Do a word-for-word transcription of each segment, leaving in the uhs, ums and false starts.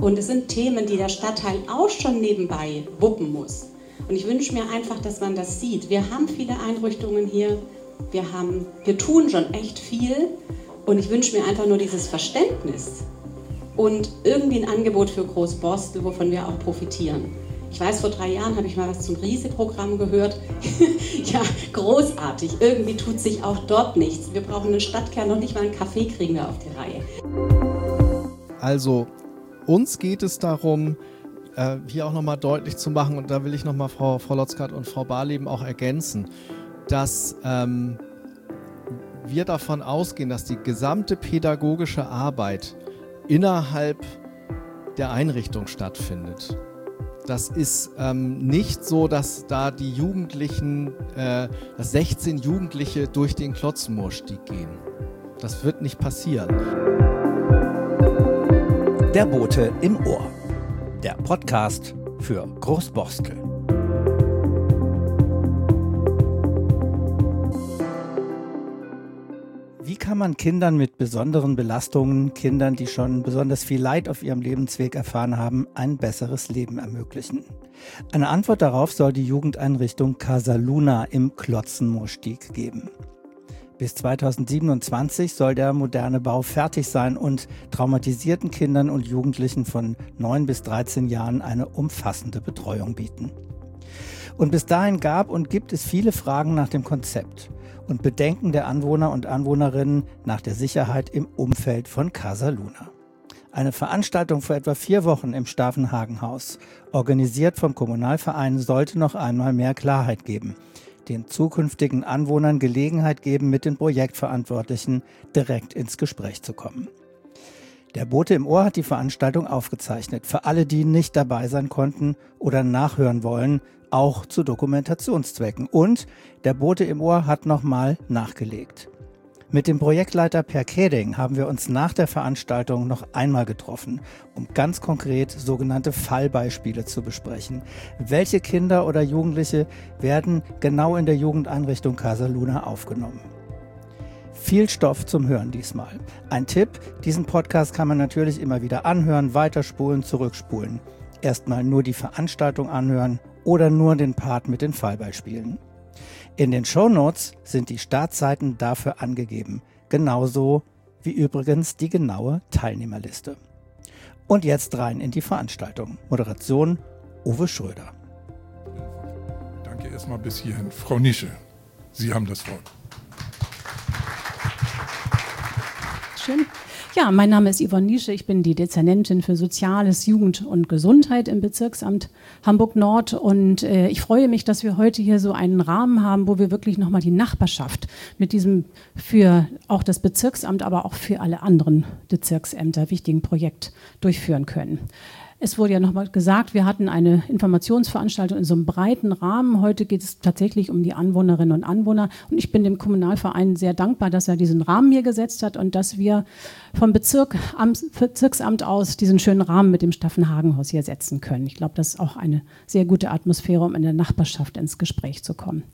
Und es sind Themen, die der Stadtteil auch schon nebenbei wuppen muss. Und ich wünsche mir einfach, dass man das sieht. Wir haben viele Einrichtungen hier, wir, haben, wir tun schon echt viel. Und ich wünsche mir einfach nur dieses Verständnis und irgendwie ein Angebot für Großborstel, wovon wir auch profitieren. Ich weiß, vor drei Jahren habe ich mal was zum Riese-Programm gehört. Ja, großartig. Irgendwie tut sich auch dort nichts. Wir brauchen einen Stadtkern, noch nicht mal einen Kaffee kriegen wir auf die Reihe. Also, uns geht es darum, äh, hier auch nochmal deutlich zu machen, und da will ich nochmal Frau, Frau Lotzkat und Frau Barleben auch ergänzen, dass ähm, wir davon ausgehen, dass die gesamte pädagogische Arbeit innerhalb der Einrichtung stattfindet. Das ist ähm, nicht so, dass da die Jugendlichen, äh, dass sechzehn Jugendliche durch den Klotzenmoorstieg gehen. Das wird nicht passieren. Der Bote im Ohr. Der Podcast für Großborstel. Wie kann man Kindern mit besonderen Belastungen, Kindern, die schon besonders viel Leid auf ihrem Lebensweg erfahren haben, ein besseres Leben ermöglichen? Eine Antwort darauf soll die Jugendeinrichtung Casa Luna im Klotzenmoorstieg geben. Bis zweitausendsiebenundzwanzig soll der moderne Bau fertig sein und traumatisierten Kindern und Jugendlichen von neun bis dreizehn Jahren eine umfassende Betreuung bieten. Und bis dahin gab und gibt es viele Fragen nach dem Konzept und Bedenken der Anwohner und Anwohnerinnen nach der Sicherheit im Umfeld von Casa Luna. Eine Veranstaltung vor etwa vier Wochen im Stavenhagen-Haus, organisiert vom Kommunalverein, sollte noch einmal mehr Klarheit geben, den zukünftigen Anwohnern Gelegenheit geben, mit den Projektverantwortlichen direkt ins Gespräch zu kommen. Der Bote im Ohr hat die Veranstaltung aufgezeichnet, für alle, die nicht dabei sein konnten oder nachhören wollen, auch zu Dokumentationszwecken. Und der Bote im Ohr hat nochmal nachgelegt. Mit dem Projektleiter Per Keding haben wir uns nach der Veranstaltung noch einmal getroffen, um ganz konkret sogenannte Fallbeispiele zu besprechen. Welche Kinder oder Jugendliche werden genau in der Jugendeinrichtung Casa Luna aufgenommen? Viel Stoff zum Hören diesmal. Ein Tipp, diesen Podcast kann man natürlich immer wieder anhören, weiterspulen, zurückspulen. Erstmal nur die Veranstaltung anhören oder nur den Part mit den Fallbeispielen. In den Shownotes sind die Startzeiten dafür angegeben, genauso wie übrigens die genaue Teilnehmerliste. Und jetzt rein in die Veranstaltung. Moderation Uwe Schröder. Danke erstmal bis hierhin. Frau Nische, Sie haben das Wort. Schön. Ja, mein Name ist Yvonne Nische, ich bin die Dezernentin für Soziales, Jugend und Gesundheit im Bezirksamt Hamburg-Nord und äh, ich freue mich, dass wir heute hier so einen Rahmen haben, wo wir wirklich nochmal die Nachbarschaft mit diesem für auch das Bezirksamt, aber auch für alle anderen Bezirksämter wichtigen Projekt durchführen können. Es wurde ja nochmal gesagt, wir hatten eine Informationsveranstaltung in so einem breiten Rahmen. Heute geht es tatsächlich um die Anwohnerinnen und Anwohner. Und ich bin dem Kommunalverein sehr dankbar, dass er diesen Rahmen hier gesetzt hat und dass wir vom Bezirk, am Bezirksamt aus diesen schönen Rahmen mit dem Stavenhagen-Haus hier setzen können. Ich glaube, das ist auch eine sehr gute Atmosphäre, um in der Nachbarschaft ins Gespräch zu kommen.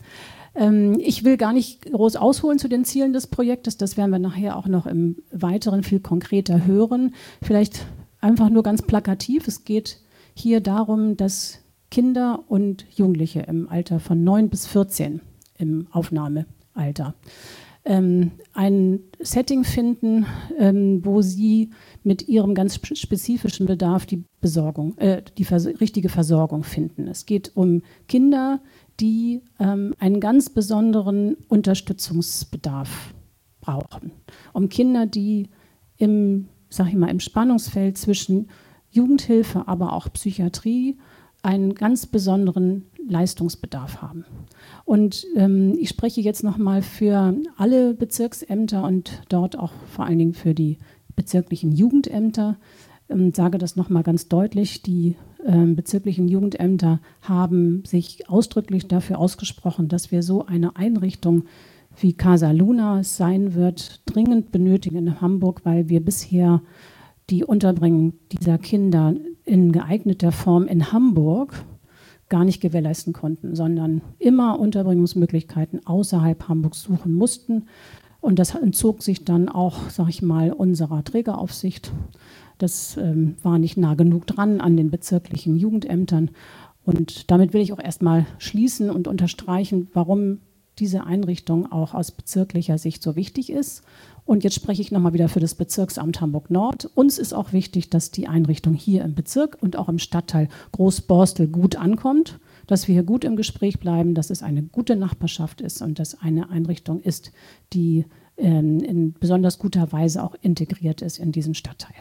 Ich will gar nicht groß ausholen zu den Zielen des Projektes. Das werden wir nachher auch noch im Weiteren viel konkreter hören. Vielleicht einfach nur ganz plakativ. Es geht hier darum, dass Kinder und Jugendliche im Alter von neun bis vierzehn im Aufnahmealter ähm, ein Setting finden, ähm, wo sie mit ihrem ganz spezifischen Bedarf die Besorgung, äh, die vers- richtige Versorgung finden. Es geht um Kinder, die ähm, einen ganz besonderen Unterstützungsbedarf brauchen. Um Kinder, die im sag ich mal, im Spannungsfeld zwischen Jugendhilfe, aber auch Psychiatrie einen ganz besonderen Leistungsbedarf haben. Und ähm, ich spreche jetzt nochmal für alle Bezirksämter und dort auch vor allen Dingen für die bezirklichen Jugendämter, ähm, sage das nochmal ganz deutlich, die ähm, bezirklichen Jugendämter haben sich ausdrücklich dafür ausgesprochen, dass wir so eine Einrichtung wie Casa Luna es sein wird, dringend benötigen in Hamburg, weil wir bisher die Unterbringung dieser Kinder in geeigneter Form in Hamburg gar nicht gewährleisten konnten, sondern immer Unterbringungsmöglichkeiten außerhalb Hamburgs suchen mussten. Und das entzog sich dann auch, sag ich mal, unserer Trägeraufsicht. Das ähm, war nicht nah genug dran an den bezirklichen Jugendämtern. Und damit will ich auch erstmal schließen und unterstreichen, warum diese Einrichtung auch aus bezirklicher Sicht so wichtig ist. Und jetzt spreche ich nochmal wieder für das Bezirksamt Hamburg-Nord. Uns ist auch wichtig, dass die Einrichtung hier im Bezirk und auch im Stadtteil Großborstel gut ankommt, dass wir hier gut im Gespräch bleiben, dass es eine gute Nachbarschaft ist und dass eine Einrichtung ist, die in, in besonders guter Weise auch integriert ist in diesen Stadtteil.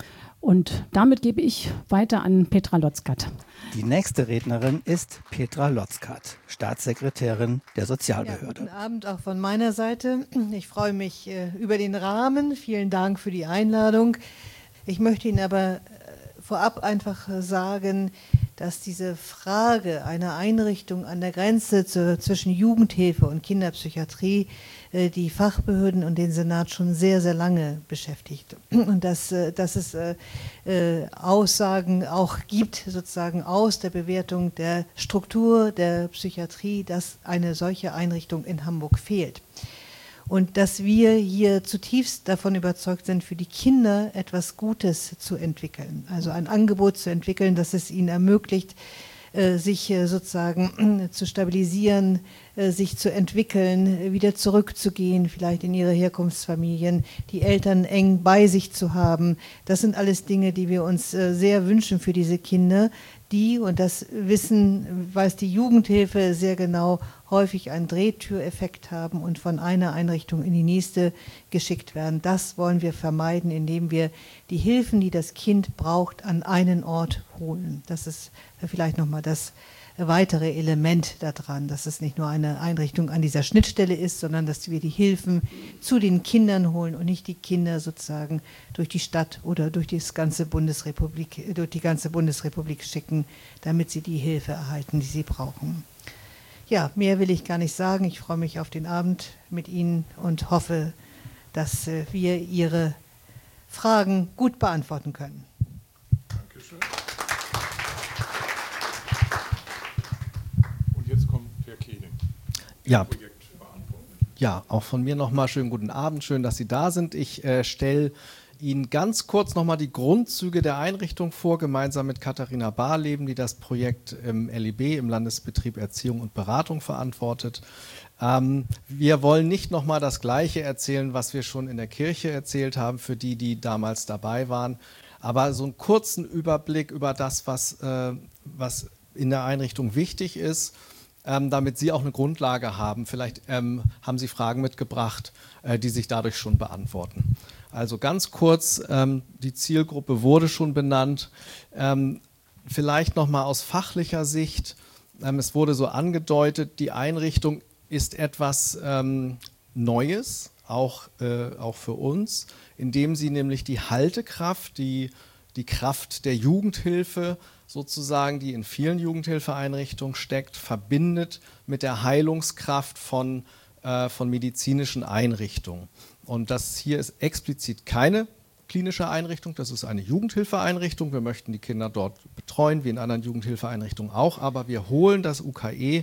Und damit gebe ich weiter an Petra Lotzkat. Die nächste Rednerin ist Petra Lotzkat, Staatssekretärin der Sozialbehörde. Ja, guten Abend auch von meiner Seite. Ich freue mich äh, über den Rahmen. Vielen Dank für die Einladung. Ich möchte Ihnen aber äh, vorab einfach sagen, dass diese Frage einer Einrichtung an der Grenze zu, zwischen Jugendhilfe und Kinderpsychiatrie äh, die Fachbehörden und den Senat schon sehr, sehr lange beschäftigt. Und dass, äh, dass es äh, äh, Aussagen auch gibt, sozusagen aus der Bewertung der Struktur der Psychiatrie, dass eine solche Einrichtung in Hamburg fehlt. Und dass wir hier zutiefst davon überzeugt sind, für die Kinder etwas Gutes zu entwickeln. Also ein Angebot zu entwickeln, das es ihnen ermöglicht, sich sozusagen zu stabilisieren, sich zu entwickeln, wieder zurückzugehen, vielleicht in ihre Herkunftsfamilien, die Eltern eng bei sich zu haben. Das sind alles Dinge, die wir uns sehr wünschen für diese Kinder, die, und das wissen, weiß die Jugendhilfe sehr genau, häufig einen Drehtüreffekt haben und von einer Einrichtung in die nächste geschickt werden. Das wollen wir vermeiden, indem wir die Hilfen, die das Kind braucht, an einen Ort holen. Das ist vielleicht nochmal das weitere Element daran, dass es nicht nur eine Einrichtung an dieser Schnittstelle ist, sondern dass wir die Hilfen zu den Kindern holen und nicht die Kinder sozusagen durch die Stadt oder durch, das ganze Bundesrepublik, durch die ganze Bundesrepublik schicken, damit sie die Hilfe erhalten, die sie brauchen. Ja, mehr will ich gar nicht sagen. Ich freue mich auf den Abend mit Ihnen und hoffe, dass wir Ihre Fragen gut beantworten können. Dankeschön. Und jetzt kommt Herr Kehling. Ja. Ja, auch von mir nochmal schönen guten Abend. Schön, dass Sie da sind. Ich äh, stelle Ihnen ganz kurz nochmal die Grundzüge der Einrichtung vor, gemeinsam mit Katharina Barleben, die das Projekt im L I B, im Landesbetrieb Erziehung und Beratung, verantwortet. Ähm, wir wollen nicht nochmal das Gleiche erzählen, was wir schon in der Kirche erzählt haben, für die, die damals dabei waren. Aber so einen kurzen Überblick über das, was, äh, was in der Einrichtung wichtig ist, ähm, damit Sie auch eine Grundlage haben. Vielleicht ähm, haben Sie Fragen mitgebracht, äh, die sich dadurch schon beantworten. Also ganz kurz, ähm, die Zielgruppe wurde schon benannt. Ähm, vielleicht nochmal aus fachlicher Sicht, ähm, es wurde so angedeutet, die Einrichtung ist etwas ähm, Neues, auch, äh, auch für uns, indem sie nämlich die Haltekraft, die, die Kraft der Jugendhilfe sozusagen, die in vielen Jugendhilfeeinrichtungen steckt, verbindet mit der Heilungskraft von, äh, von medizinischen Einrichtungen. Und das hier ist explizit keine klinische Einrichtung, das ist eine Jugendhilfeeinrichtung. Wir möchten die Kinder dort betreuen, wie in anderen Jugendhilfeeinrichtungen auch, aber wir holen das U K E,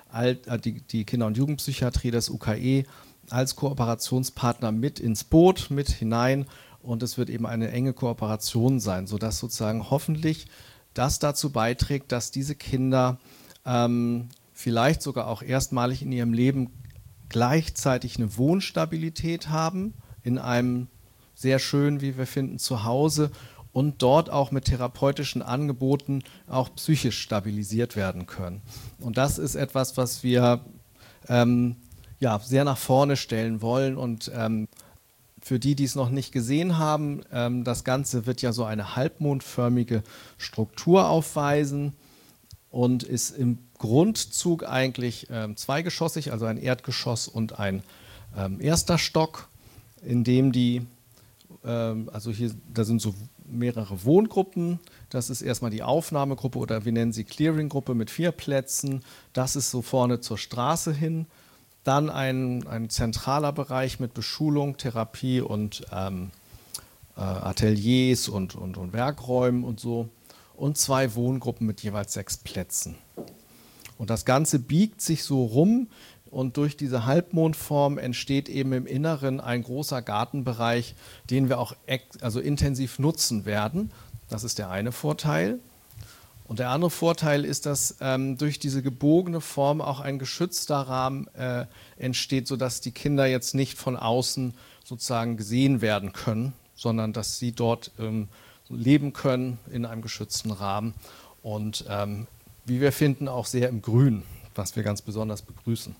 die, die Kinder- und Jugendpsychiatrie, das U K E als Kooperationspartner mit ins Boot, mit hinein, und es wird eben eine enge Kooperation sein, sodass sozusagen hoffentlich das dazu beiträgt, dass diese Kinder ähm, vielleicht sogar auch erstmalig in ihrem Leben gleichzeitig eine Wohnstabilität haben, in einem sehr schönen, wie wir finden, Zuhause, und dort auch mit therapeutischen Angeboten auch psychisch stabilisiert werden können. Und das ist etwas, was wir ähm, ja, sehr nach vorne stellen wollen. Und ähm, für die, die es noch nicht gesehen haben, ähm, das Ganze wird ja so eine halbmondförmige Struktur aufweisen und ist im Grundzug eigentlich ähm, zweigeschossig, also ein Erdgeschoss und ein ähm, erster Stock, in dem die, ähm, also hier, da sind so mehrere Wohngruppen. Das ist erstmal die Aufnahmegruppe oder wir nennen sie Clearinggruppe mit vier Plätzen. Das ist so vorne zur Straße hin. Dann ein, ein zentraler Bereich mit Beschulung, Therapie und ähm, äh, Ateliers und, und, und Werkräumen und so. Und zwei Wohngruppen mit jeweils sechs Plätzen. Und das Ganze biegt sich so rum Und durch diese Halbmondform entsteht eben im Inneren ein großer Gartenbereich, den wir auch also intensiv nutzen werden. Das ist der eine Vorteil. Und der andere Vorteil ist, dass ähm, durch diese gebogene Form auch ein geschützter Rahmen äh, entsteht, sodass die Kinder jetzt nicht von außen sozusagen gesehen werden können, sondern dass sie dort ähm, leben können in einem geschützten Rahmen. Und ähm, wie wir finden, auch sehr im Grün, was wir ganz besonders begrüßen.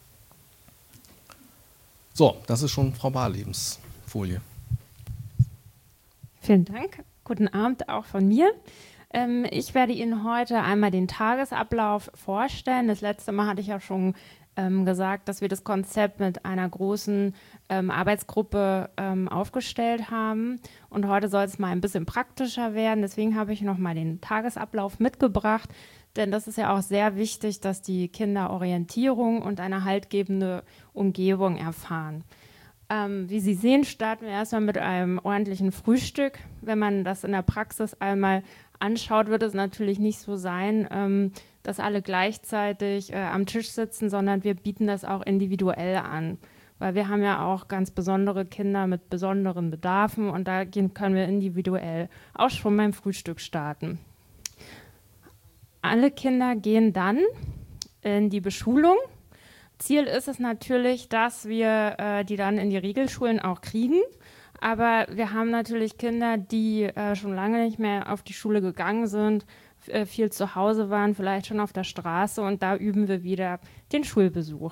So, das ist schon Frau Barlebens Folie. Vielen Dank. Guten Abend auch von mir. Ähm, ich werde Ihnen heute einmal den Tagesablauf vorstellen. Das letzte Mal hatte ich ja schon ähm, gesagt, dass wir das Konzept mit einer großen ähm, Arbeitsgruppe ähm, aufgestellt haben. Und heute soll es mal ein bisschen praktischer werden. Deswegen habe ich noch mal den Tagesablauf mitgebracht. Denn das ist ja auch sehr wichtig, dass die Kinder Orientierung und eine haltgebende Umgebung erfahren. Ähm, wie Sie sehen, starten wir erstmal mit einem ordentlichen Frühstück. Wenn man das in der Praxis einmal anschaut, wird es natürlich nicht so sein, ähm, dass alle gleichzeitig äh, am Tisch sitzen, sondern wir bieten das auch individuell an. Weil wir haben ja auch ganz besondere Kinder mit besonderen Bedarfen und da können wir individuell auch schon beim Frühstück starten. Alle Kinder gehen dann in die Beschulung. Ziel ist es natürlich, dass wir äh, die dann in die Regelschulen auch kriegen. Aber wir haben natürlich Kinder, die äh, schon lange nicht mehr auf die Schule gegangen sind, äh, viel zu Hause waren, vielleicht schon auf der Straße. Und da üben wir wieder den Schulbesuch.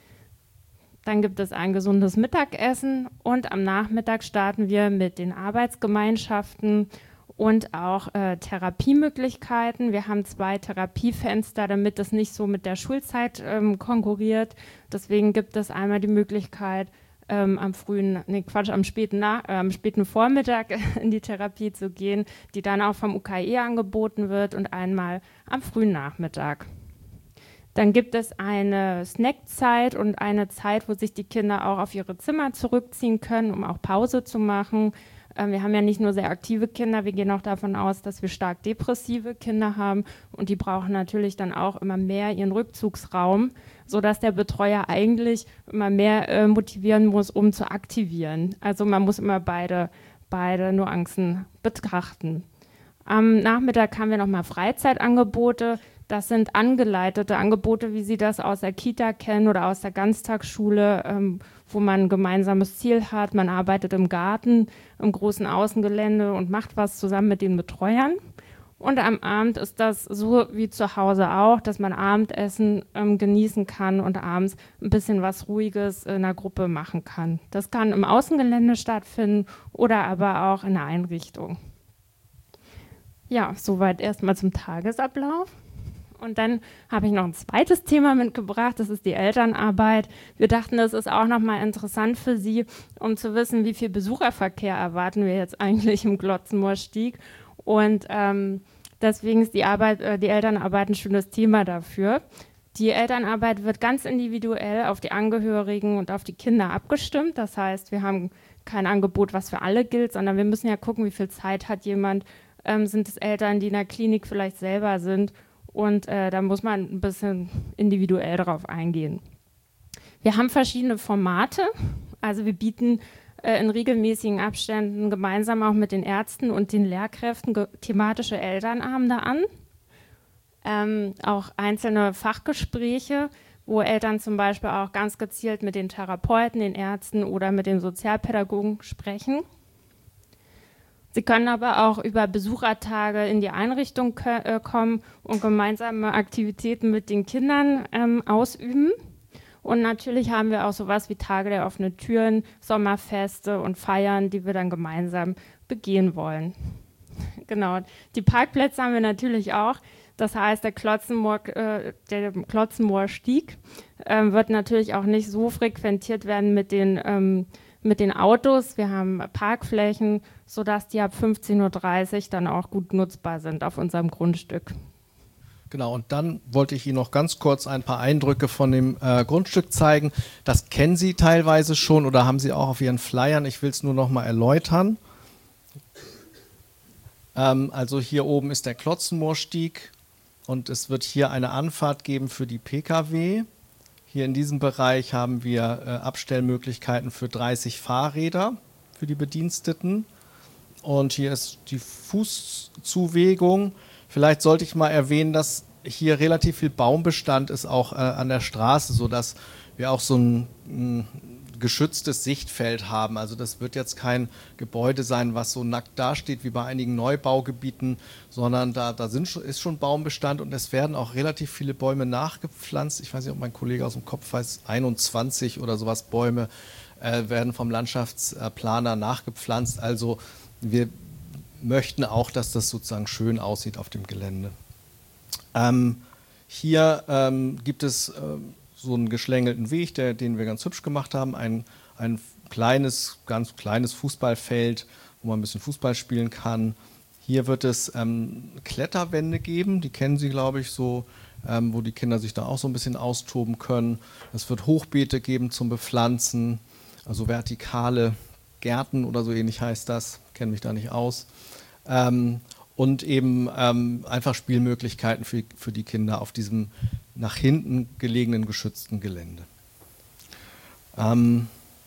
Dann gibt es ein gesundes Mittagessen und am Nachmittag starten wir mit den Arbeitsgemeinschaften und auch äh, Therapiemöglichkeiten. Wir haben zwei Therapiefenster, damit das nicht so mit der Schulzeit ähm, konkurriert. Deswegen gibt es einmal die Möglichkeit, ähm, am frühen, nee, Quatsch, am späten, Nach äh, am späten Vormittag in die Therapie zu gehen, die dann auch vom U K E angeboten wird und einmal am frühen Nachmittag. Dann gibt es eine Snackzeit und eine Zeit, wo sich die Kinder auch auf ihre Zimmer zurückziehen können, um auch Pause zu machen. Wir haben ja nicht nur sehr aktive Kinder, wir gehen auch davon aus, dass wir stark depressive Kinder haben und die brauchen natürlich dann auch immer mehr ihren Rückzugsraum, sodass der Betreuer eigentlich immer mehr äh, motivieren muss, um zu aktivieren. Also man muss immer beide, beide Nuancen betrachten. Am Nachmittag haben wir nochmal Freizeitangebote. Das sind angeleitete Angebote, wie Sie das aus der Kita kennen oder aus der Ganztagsschule, ähm, wo man ein gemeinsames Ziel hat. Man arbeitet im Garten, im großen Außengelände und macht was zusammen mit den Betreuern. Und am Abend ist das so wie zu Hause auch, dass man Abendessen ähm, genießen kann und abends ein bisschen was Ruhiges in einer Gruppe machen kann. Das kann im Außengelände stattfinden oder aber auch in der Einrichtung. Ja, soweit erstmal zum Tagesablauf. Und dann habe ich noch ein zweites Thema mitgebracht, das ist die Elternarbeit. Wir dachten, das ist auch nochmal interessant für Sie, um zu wissen, wie viel Besucherverkehr erwarten wir jetzt eigentlich im Glotzenmoorstieg. Und ähm, deswegen ist die, Arbeit, äh, die Elternarbeit ein schönes Thema dafür. Die Elternarbeit wird ganz individuell auf die Angehörigen und auf die Kinder abgestimmt. Das heißt, wir haben kein Angebot, was für alle gilt, sondern wir müssen ja gucken, wie viel Zeit hat jemand. Ähm, sind es Eltern, die in der Klinik vielleicht selber sind? Und äh, da muss man ein bisschen individuell drauf eingehen. Wir haben verschiedene Formate. Also wir bieten äh, in regelmäßigen Abständen gemeinsam auch mit den Ärzten und den Lehrkräften thematische Elternabende an. Ähm, auch einzelne Fachgespräche, wo Eltern zum Beispiel auch ganz gezielt mit den Therapeuten, den Ärzten oder mit den Sozialpädagogen sprechen. Sie können aber auch über Besuchertage in die Einrichtung äh, kommen und gemeinsame Aktivitäten mit den Kindern ähm, ausüben. Und natürlich haben wir auch sowas wie Tage der offenen Türen, Sommerfeste und Feiern, die wir dann gemeinsam begehen wollen. Genau, die Parkplätze haben wir natürlich auch. Das heißt, der Klotzenmoor, äh, der Klotzenmoorstieg äh, wird natürlich auch nicht so frequentiert werden mit den ähm, mit den Autos. Wir haben Parkflächen, sodass die ab fünfzehn Uhr dreißig dann auch gut nutzbar sind auf unserem Grundstück. Genau, und dann wollte ich Ihnen noch ganz kurz ein paar Eindrücke von dem äh, Grundstück zeigen. Das kennen Sie teilweise schon oder haben Sie auch auf Ihren Flyern. Ich will es nur noch mal erläutern. Ähm, also hier oben ist der Klotzenmoorstieg und es wird hier eine Anfahrt geben für die P K W. Hier in diesem Bereich haben wir äh, Abstellmöglichkeiten für dreißig Fahrräder für die Bediensteten. Und hier ist die Fußzuwegung. Vielleicht sollte ich mal erwähnen, dass hier relativ viel Baumbestand ist, auch äh, an der Straße, sodass wir auch so ein, ein geschütztes Sichtfeld haben. Also das wird jetzt kein Gebäude sein, was so nackt dasteht wie bei einigen Neubaugebieten, sondern da, da sind, ist schon Baumbestand und es werden auch relativ viele Bäume nachgepflanzt. Ich weiß nicht, ob mein Kollege aus dem Kopf weiß, einundzwanzig oder sowas Bäume äh, werden vom Landschaftsplaner nachgepflanzt. Also wir möchten auch, dass das sozusagen schön aussieht auf dem Gelände. Ähm, hier ähm, gibt es ähm, so einen geschlängelten Weg, der, den wir ganz hübsch gemacht haben. Ein, ein kleines, ganz kleines Fußballfeld, wo man ein bisschen Fußball spielen kann. Hier wird es ähm, Kletterwände geben, die kennen Sie, glaube ich, so, ähm, wo die Kinder sich da auch so ein bisschen austoben können. Es wird Hochbeete geben zum Bepflanzen, also vertikale Gärten oder so ähnlich heißt das, kenne mich da nicht aus. Ähm, und eben ähm, einfach Spielmöglichkeiten für, für die Kinder auf diesem nach hinten gelegenen geschützten Gelände. Ähm,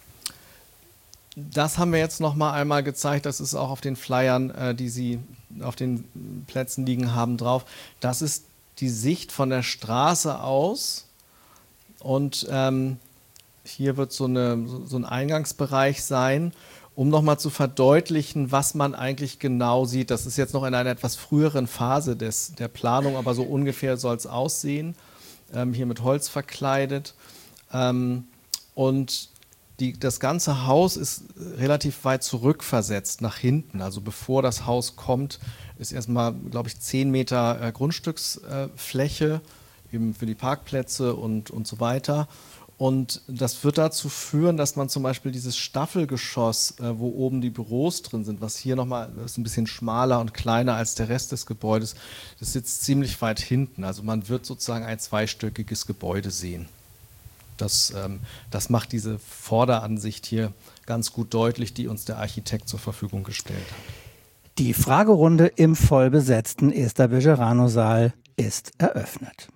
das haben wir jetzt noch mal einmal gezeigt, das ist auch auf den Flyern, äh, die Sie auf den Plätzen liegen haben, drauf. Das ist die Sicht von der Straße aus und ähm, hier wird so, eine, so ein Eingangsbereich sein, um nochmal zu verdeutlichen, was man eigentlich genau sieht. Das ist jetzt noch in einer etwas früheren Phase des, der Planung, aber so ungefähr soll es aussehen. Ähm, hier mit Holz verkleidet. Ähm, und die, das ganze Haus ist relativ weit zurückversetzt nach hinten. Also bevor das Haus kommt, ist erstmal, glaube ich, zehn Meter äh, Grundstücksfläche, äh, eben für die Parkplätze und, und so weiter. Und das wird dazu führen, dass man zum Beispiel dieses Staffelgeschoss, äh, wo oben die Büros drin sind, was hier nochmal ist ein bisschen schmaler und kleiner als der Rest des Gebäudes, das sitzt ziemlich weit hinten. Also man wird sozusagen ein zweistöckiges Gebäude sehen. Das, ähm, das macht diese Vorderansicht hier ganz gut deutlich, die uns der Architekt zur Verfügung gestellt hat. Die Fragerunde im vollbesetzten Esther Bejerano-Saal ist eröffnet.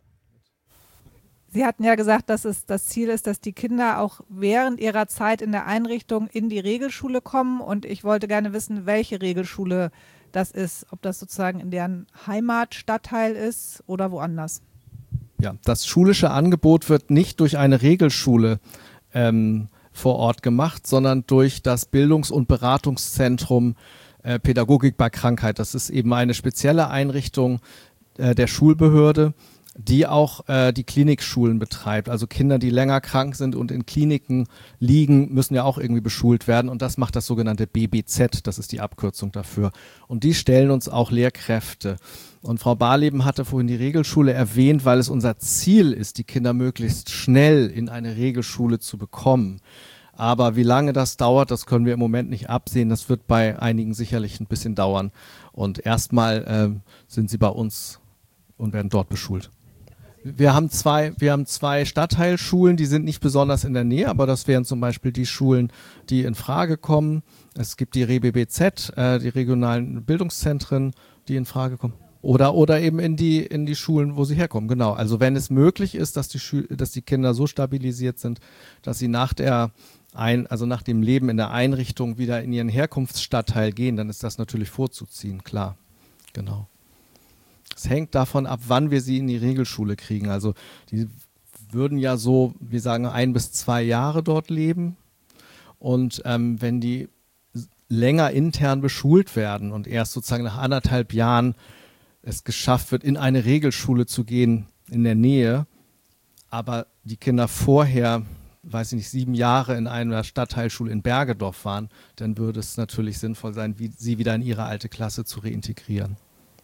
Sie hatten ja gesagt, dass es das Ziel ist, dass die Kinder auch während ihrer Zeit in der Einrichtung in die Regelschule kommen. Und ich wollte gerne wissen, welche Regelschule das ist. Ob das sozusagen in deren Heimatstadtteil ist oder woanders. Ja, das schulische Angebot wird nicht durch eine Regelschule ähm, vor Ort gemacht, sondern durch das Bildungs- und Beratungszentrum äh, Pädagogik bei Krankheit. Das ist eben eine spezielle Einrichtung äh, der Schulbehörde, die auch äh, die Klinikschulen betreibt. Also Kinder, die länger krank sind und in Kliniken liegen, müssen ja auch irgendwie beschult werden. Und das macht das sogenannte B B Z, das ist die Abkürzung dafür. Und die stellen uns auch Lehrkräfte. Und Frau Barleben hatte vorhin die Regelschule erwähnt, weil es unser Ziel ist, die Kinder möglichst schnell in eine Regelschule zu bekommen. Aber wie lange das dauert, das können wir im Moment nicht absehen. Das wird bei einigen sicherlich ein bisschen dauern. Und erstmal äh, sind sie bei uns und werden dort beschult. Wir haben zwei, wir haben zwei Stadtteilschulen, die sind nicht besonders in der Nähe, aber das wären zum Beispiel die Schulen, die in Frage kommen. Es gibt die R B B Z, äh, die regionalen Bildungszentren, die in Frage kommen. Oder, oder eben in die, in die Schulen, wo sie herkommen. Genau. Also wenn es möglich ist, dass die, Schü- dass die Kinder so stabilisiert sind, dass sie nach der ein, also nach dem Leben in der Einrichtung wieder in ihren Herkunftsstadtteil gehen, dann ist das natürlich vorzuziehen, klar. Genau. Es hängt davon ab, wann wir sie in die Regelschule kriegen. Also die würden ja so, wir sagen, ein bis zwei Jahre dort leben. Und ähm, wenn die länger intern beschult werden und erst sozusagen nach anderthalb Jahren es geschafft wird, in eine Regelschule zu gehen in der Nähe, aber die Kinder vorher, weiß ich nicht, sieben Jahre in einer Stadtteilschule in Bergedorf waren, dann würde es natürlich sinnvoll sein, wie, sie wieder in ihre alte Klasse zu reintegrieren.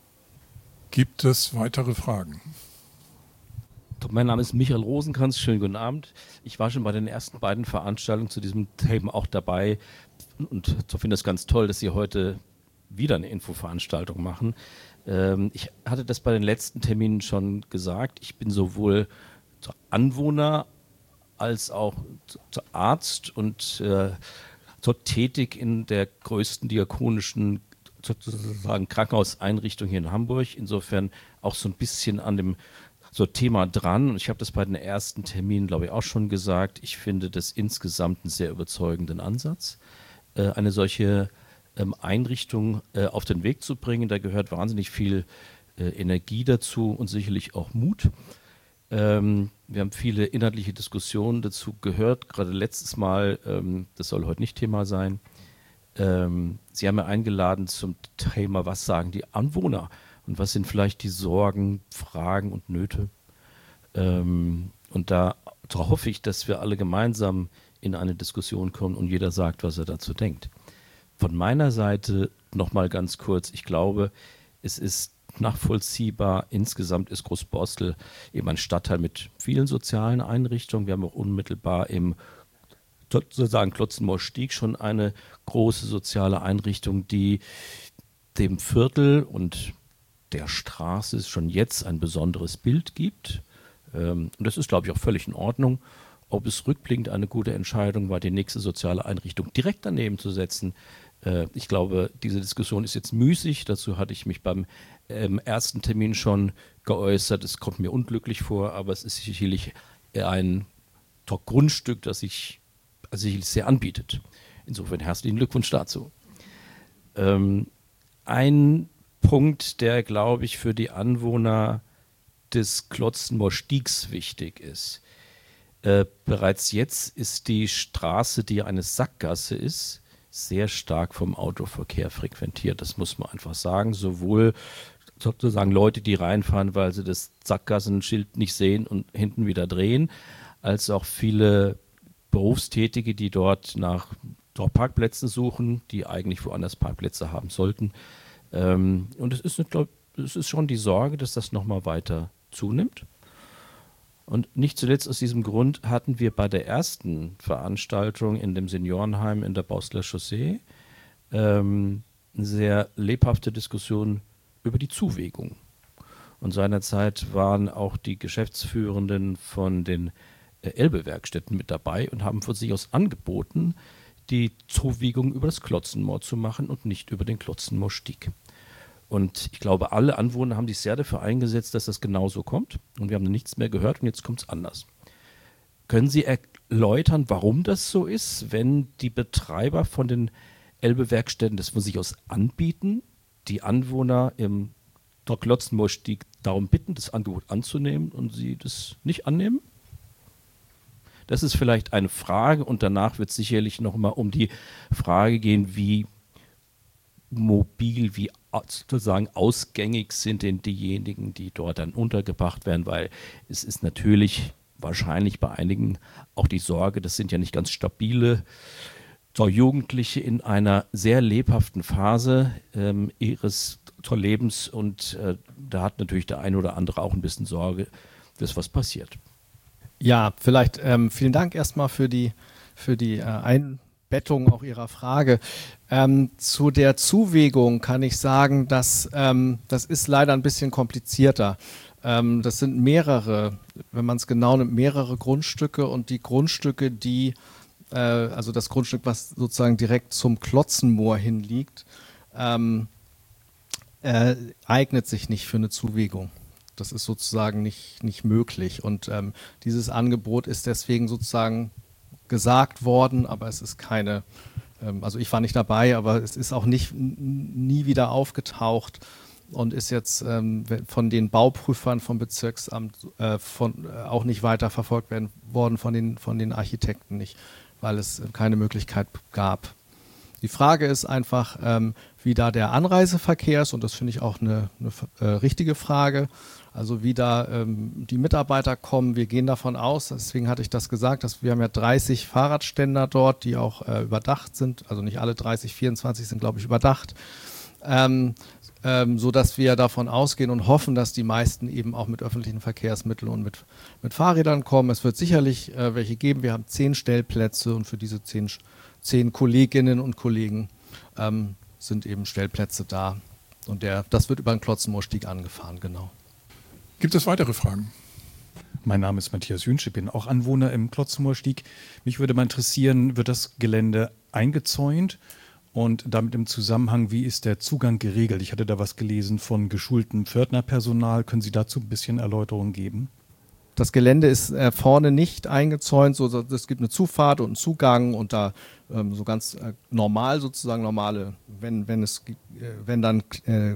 Gibt es weitere Fragen? Mein Name ist Michael Rosenkranz, schönen guten Abend. Ich war schon bei den ersten beiden Veranstaltungen zu diesem Thema auch dabei und so finde ich es ganz toll, dass Sie heute wieder eine Infoveranstaltung machen. Ähm, ich hatte das bei den letzten Terminen schon gesagt, ich bin sowohl zur Anwohner als auch zur Arzt und äh, zur tätig in der größten diakonischen sozusagen Krankenhauseinrichtung hier in Hamburg. Insofern auch so ein bisschen an dem so Thema dran. Und ich habe das bei den ersten Terminen, glaube ich, auch schon gesagt. Ich finde das insgesamt einen sehr überzeugenden Ansatz, äh, eine solche ähm, Einrichtung äh, auf den Weg zu bringen. Da gehört wahnsinnig viel äh, Energie dazu und sicherlich auch Mut. Ähm, wir haben viele inhaltliche Diskussionen dazu gehört, gerade letztes Mal, ähm, das soll heute nicht Thema sein. Ähm, Sie haben ja eingeladen zum Thema, was sagen die Anwohner und was sind vielleicht die Sorgen, Fragen und Nöte. Ähm, und da, da hoffe ich, dass wir alle gemeinsam in eine Diskussion kommen und jeder sagt, was er dazu denkt. Von meiner Seite nochmal ganz kurz, ich glaube, es ist nachvollziehbar. Insgesamt ist Großborstel eben ein Stadtteil mit vielen sozialen Einrichtungen. Wir haben auch unmittelbar im sozusagen Klotzenmoor-Stieg schon eine große soziale Einrichtung, die dem Viertel und der Straße schon jetzt ein besonderes Bild gibt. Und das ist, glaube ich, auch völlig in Ordnung. Ob es rückblickend eine gute Entscheidung war, die nächste soziale Einrichtung direkt daneben zu setzen, ich glaube, diese Diskussion ist jetzt müßig. Dazu hatte ich mich beim ähm, ersten Termin schon geäußert. Es kommt mir unglücklich vor, aber es ist sicherlich ein Grundstück, das sich also sicherlich sehr anbietet. Insofern herzlichen Glückwunsch dazu. Ähm, ein Punkt, der, glaube ich, für die Anwohner des Klotzenmoor-Stiegs wichtig ist. Äh, bereits jetzt ist die Straße, die eine Sackgasse ist, sehr stark vom Autoverkehr frequentiert. Das muss man einfach sagen. Sowohl sozusagen Leute, die reinfahren, weil sie das Sackgassenschild nicht sehen und hinten wieder drehen, als auch viele Berufstätige, die dort nach dort Parkplätzen suchen, die eigentlich woanders Parkplätze haben sollten. Ähm, und es ist, eine, glaub, es ist schon die Sorge, dass das nochmal weiter zunimmt. Und nicht zuletzt aus diesem Grund hatten wir bei der ersten Veranstaltung in dem Seniorenheim in der Borsteler Chaussee ähm, eine sehr lebhafte Diskussion über die Zuwägung. Und seinerzeit waren auch die Geschäftsführenden von den äh, Elbe-Werkstätten mit dabei und haben von sich aus angeboten, die Zuwägung über das Klotzenmoor zu machen und nicht über den Klotzenmoor-Stieg. Und ich glaube, alle Anwohner haben sich sehr dafür eingesetzt, dass das genauso kommt. Und wir haben nichts mehr gehört und jetzt kommt es anders. Können Sie erläutern, warum das so ist, wenn die Betreiber von den Elbe-Werkstätten das von sich aus anbieten, die Anwohner im Klotzenmoor-Stieg darum bitten, das Angebot anzunehmen und sie das nicht annehmen? Das ist vielleicht eine Frage und danach wird es sicherlich nochmal um die Frage gehen, wie mobil, wie sozusagen ausgängig sind denn diejenigen, die dort dann untergebracht werden, weil es ist natürlich wahrscheinlich bei einigen auch die Sorge, das sind ja nicht ganz stabile so Jugendliche in einer sehr lebhaften Phase ähm, ihres Lebens und äh, da hat natürlich der eine oder andere auch ein bisschen Sorge, dass was passiert. Ja, vielleicht ähm, vielen Dank erstmal für die, für die äh, Einbettung auch Ihrer Frage. Ähm, zu der Zuwägung kann ich sagen, dass ähm, das ist leider ein bisschen komplizierter. Ähm, das sind mehrere, wenn man es genau nimmt, mehrere Grundstücke und die Grundstücke, die, äh, also das Grundstück, was sozusagen direkt zum Klotzenmoor hinliegt, ähm, äh, eignet sich nicht für eine Zuwägung. Das ist sozusagen nicht, nicht möglich und ähm, dieses Angebot ist deswegen sozusagen gesagt worden, aber es ist keine, ähm, also ich war nicht dabei, aber es ist auch nicht nie wieder aufgetaucht und ist jetzt ähm, von den Bauprüfern vom Bezirksamt äh, von, äh, auch nicht weiter verfolgt werden worden, von den, von den Architekten nicht, weil es keine Möglichkeit gab. Die Frage ist einfach, ähm, wie da der Anreiseverkehr ist und das finde ich auch eine, eine äh, richtige Frage. Also wie da ähm, die Mitarbeiter kommen, wir gehen davon aus, deswegen hatte ich das gesagt, dass wir haben ja dreißig Fahrradständer dort, die auch äh, überdacht sind, also nicht alle dreißig, vierundzwanzig sind glaube ich überdacht, ähm, ähm, sodass wir davon ausgehen und hoffen, dass die meisten eben auch mit öffentlichen Verkehrsmitteln und mit, mit Fahrrädern kommen. Es wird sicherlich äh, welche geben, wir haben zehn Stellplätze und für diese zehn, zehn Kolleginnen und Kollegen ähm, sind eben Stellplätze da und der, das wird über den Klotzenmoorstieg angefahren, genau. Gibt es weitere Fragen? Mein Name ist Matthias Jünsch, ich bin auch Anwohner im Klotzenmoorstieg. Mich würde mal interessieren, wird das Gelände eingezäunt Und damit im Zusammenhang, wie ist der Zugang geregelt? Ich hatte da was gelesen von geschultem Pförtnerpersonal. Können Sie dazu ein bisschen Erläuterung geben? Das Gelände ist äh, vorne nicht eingezäunt, so, so, es gibt eine Zufahrt und einen Zugang und da ähm, so ganz äh, normal sozusagen normale, wenn, wenn es äh, wenn dann äh,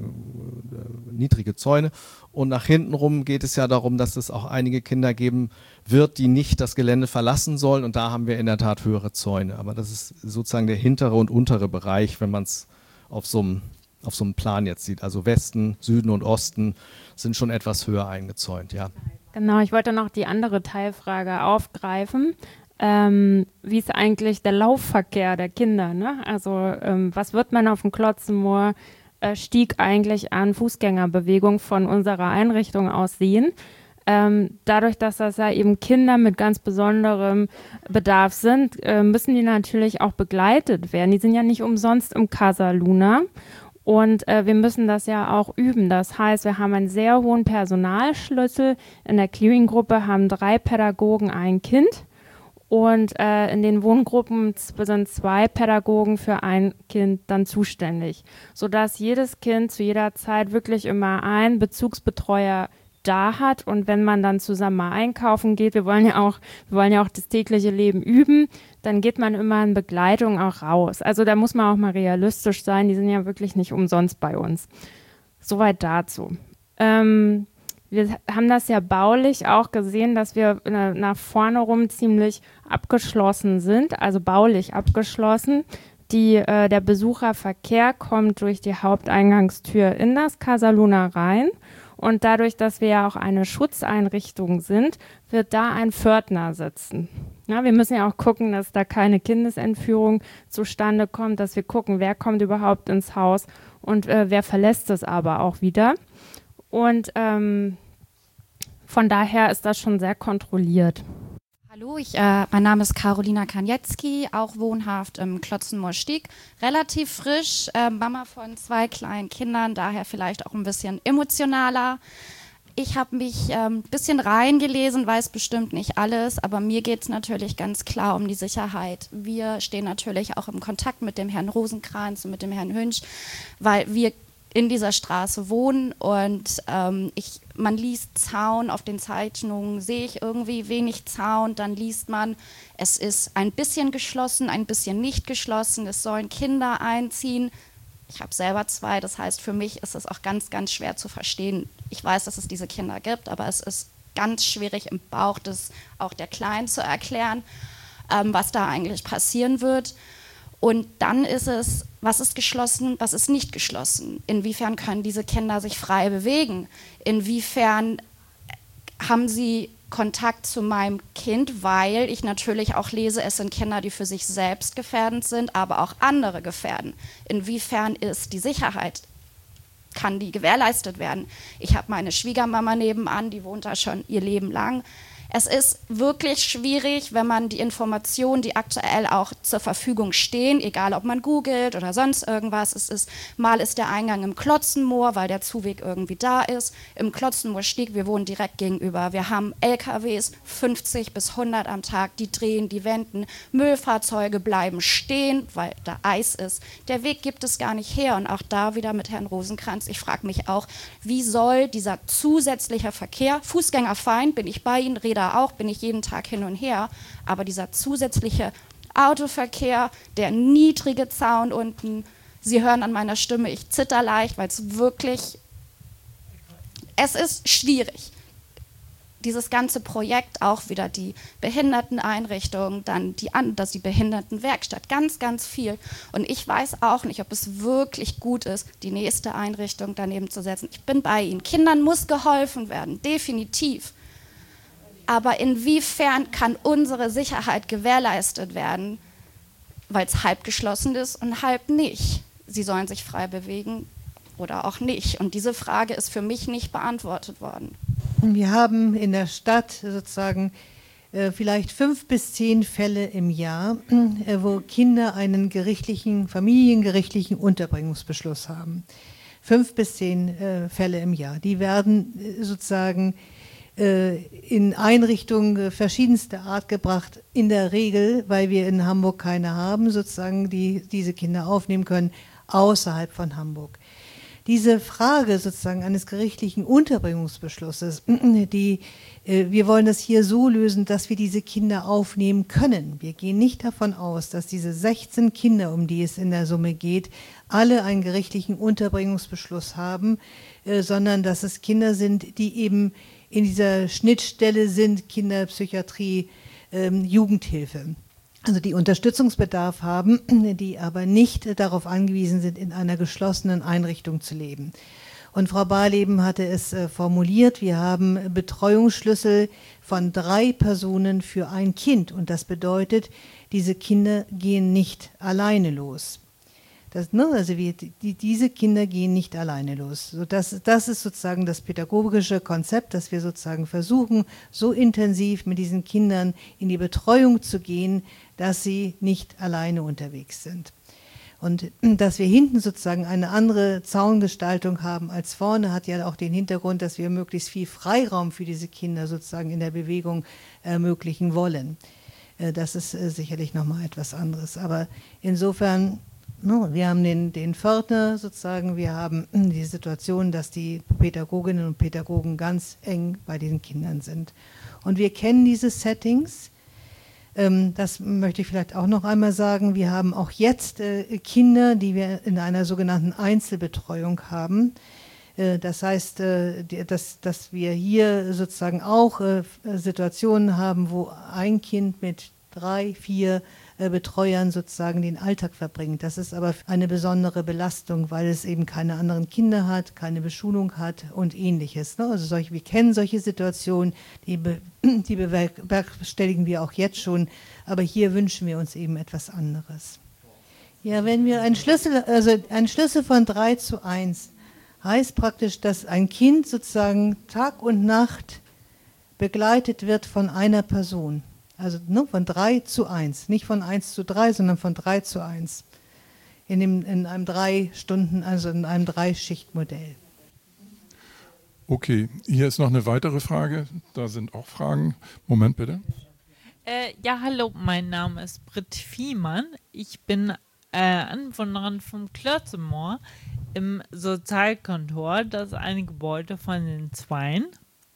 niedrige Zäune. Und nach hinten rum geht es ja darum, dass es auch einige Kinder geben wird, die nicht das Gelände verlassen sollen, und da haben wir in der Tat höhere Zäune. Aber das ist sozusagen der hintere und untere Bereich, wenn man es auf so einem auf so einem Plan jetzt sieht. Also Westen, Süden und Osten sind schon etwas höher eingezäunt, ja. Genau, ich wollte noch die andere Teilfrage aufgreifen. Ähm, wie ist eigentlich der Laufverkehr der Kinder? Ne? Also ähm, was wird man auf dem Klotzenmoor äh, Stieg eigentlich an Fußgängerbewegung von unserer Einrichtung aus sehen? Ähm, dadurch, dass das ja eben Kinder mit ganz besonderem Bedarf sind, äh, müssen die natürlich auch begleitet werden. Die sind ja nicht umsonst im Casa Luna. Und äh, wir müssen das ja auch üben. Das heißt, wir haben einen sehr hohen Personalschlüssel. In der Clearing-Gruppe haben drei Pädagogen ein Kind. Und äh, in den Wohngruppen sind zwei Pädagogen für ein Kind dann zuständig. Sodass jedes Kind zu jeder Zeit wirklich immer einen Bezugsbetreuer da hat. Und wenn man dann zusammen mal einkaufen geht, wir wollen ja auch, wir wollen ja auch das tägliche Leben üben, dann geht man immer in Begleitung auch raus. Also da muss man auch mal realistisch sein, die sind ja wirklich nicht umsonst bei uns. Soweit dazu. Ähm, wir haben das ja baulich auch gesehen, dass wir nach vorne rum ziemlich abgeschlossen sind, also baulich abgeschlossen. Die, äh, der Besucherverkehr kommt durch die Haupteingangstür in das Casa Luna rein. Und dadurch, dass wir ja auch eine Schutzeinrichtung sind, wird da ein Pförtner sitzen. Ja, wir müssen ja auch gucken, dass da keine Kindesentführung zustande kommt, dass wir gucken, wer kommt überhaupt ins Haus und äh, wer verlässt es aber auch wieder. Und ähm, von daher ist das schon sehr kontrolliert. Hallo, ich, äh, mein Name ist Karolina Kaniecki, auch wohnhaft im Klotzenmoor-Stieg. Relativ frisch, äh, Mama von zwei kleinen Kindern, daher vielleicht auch ein bisschen emotionaler. Ich habe mich ein ähm, bisschen reingelesen, weiß bestimmt nicht alles, aber mir geht es natürlich ganz klar um die Sicherheit. Wir stehen natürlich auch im Kontakt mit dem Herrn Rosenkranz und mit dem Herrn Hünsch, weil wir in dieser Straße wohnen und ähm, ich, man liest Zaun, auf den Zeichnungen sehe ich irgendwie wenig Zaun, dann liest man, es ist ein bisschen geschlossen, ein bisschen nicht geschlossen, es sollen Kinder einziehen. Ich habe selber zwei, das heißt, für mich ist es auch ganz, ganz schwer zu verstehen. Ich weiß, dass es diese Kinder gibt, aber es ist ganz schwierig im Bauch des auch der Kleinen zu erklären, ähm, was da eigentlich passieren wird. Und dann ist es, was ist geschlossen, was ist nicht geschlossen? Inwiefern können diese Kinder sich frei bewegen? Inwiefern haben sie Kontakt zu meinem Kind? Weil ich natürlich auch lese, es sind Kinder, die für sich selbst gefährdend sind, aber auch andere gefährden. Inwiefern ist die Sicherheit, kann die gewährleistet werden? Ich habe meine Schwiegermama nebenan, die wohnt da schon ihr Leben lang. Es ist wirklich schwierig, wenn man die Informationen, die aktuell auch zur Verfügung stehen, egal ob man googelt oder sonst irgendwas, es ist, mal ist der Eingang im Klotzenmoor, weil der Zuweg irgendwie da ist. Im Klotzenmoor-Stieg, wir wohnen direkt gegenüber. Wir haben L K Ws, fünfzig bis hundert am Tag, die drehen, die wenden. Müllfahrzeuge bleiben stehen, weil da Eis ist. Der Weg gibt es gar nicht her. Und auch da wieder mit Herrn Rosenkranz, ich frage mich auch, wie soll dieser zusätzliche Verkehr, Fußgänger fein, bin ich bei Ihnen, Räder auch, bin ich jeden Tag hin und her, aber dieser zusätzliche Autoverkehr, der niedrige Zaun unten, Sie hören an meiner Stimme, ich zitter leicht, weil es wirklich, es ist schwierig. Dieses ganze Projekt, auch wieder die Behinderteneinrichtung, dann die, das die Behindertenwerkstatt, ganz, ganz viel. Und ich weiß auch nicht, ob es wirklich gut ist, die nächste Einrichtung daneben zu setzen. Ich bin bei Ihnen. Kindern muss geholfen werden, definitiv. Aber inwiefern kann unsere Sicherheit gewährleistet werden, weil es halb geschlossen ist und halb nicht? Sie sollen sich frei bewegen oder auch nicht. Und diese Frage ist für mich nicht beantwortet worden. Wir haben in der Stadt sozusagen äh, vielleicht fünf bis zehn Fälle im Jahr, äh, wo Kinder einen gerichtlichen, familiengerichtlichen Unterbringungsbeschluss haben. Fünf bis zehn äh, Fälle im Jahr. Die werden äh, sozusagen in Einrichtungen verschiedenster Art gebracht, in der Regel, weil wir in Hamburg keine haben, sozusagen, die diese Kinder aufnehmen können, außerhalb von Hamburg. Diese Frage sozusagen eines gerichtlichen Unterbringungsbeschlusses, die, wir wollen das hier so lösen, dass wir diese Kinder aufnehmen können. Wir gehen nicht davon aus, dass diese sechzehn Kinder, um die es in der Summe geht, alle einen gerichtlichen Unterbringungsbeschluss haben, sondern dass es Kinder sind, die eben in dieser Schnittstelle sind, Kinderpsychiatrie, Jugendhilfe. Also die Unterstützungsbedarf haben, die aber nicht darauf angewiesen sind, in einer geschlossenen Einrichtung zu leben. Und Frau Barleben hatte es äh, formuliert, wir haben Betreuungsschlüssel von drei Personen für ein Kind. Und das bedeutet, diese Kinder gehen nicht alleine los. Das, ne, also wir, die, diese Kinder gehen nicht alleine los. So das, das ist sozusagen das pädagogische Konzept, dass wir sozusagen versuchen, so intensiv mit diesen Kindern in die Betreuung zu gehen, dass sie nicht alleine unterwegs sind. Und dass wir hinten sozusagen eine andere Zaungestaltung haben als vorne, hat ja auch den Hintergrund, dass wir möglichst viel Freiraum für diese Kinder sozusagen in der Bewegung ermöglichen wollen. Das ist sicherlich nochmal etwas anderes. Aber insofern, wir haben den, den Pförtner sozusagen, wir haben die Situation, dass die Pädagoginnen und Pädagogen ganz eng bei den Kindern sind. Und wir kennen diese Settings. Das möchte ich vielleicht auch noch einmal sagen. Wir haben auch jetzt Kinder, die wir in einer sogenannten Einzelbetreuung haben. Das heißt, dass, dass wir hier sozusagen auch Situationen haben, wo ein Kind mit drei, vier Betreuern sozusagen den Alltag verbringt. Das ist aber eine besondere Belastung, weil es eben keine anderen Kinder hat, keine Beschulung hat und Ähnliches. Also solche, wir kennen solche Situationen, die, be, die bewerkstelligen wir auch jetzt schon, aber hier wünschen wir uns eben etwas anderes. Ja, wenn wir einen Schlüssel, also ein Schlüssel von drei zu eins heißt praktisch, dass ein Kind sozusagen Tag und Nacht begleitet wird von einer Person. Also ne, von drei zu eins, nicht von eins zu drei, sondern von drei zu eins. In, dem, in einem drei Stunden, also in einem Drei-Schicht-Modell. Okay, hier ist noch eine weitere Frage. Da sind auch Fragen. Moment bitte. Äh, ja, hallo, mein Name ist Britt Viehmann. Ich bin äh, Anwohnerin vom Klötzemoor im Sozialkontor. Das ist ein Gebäude von den Zweien.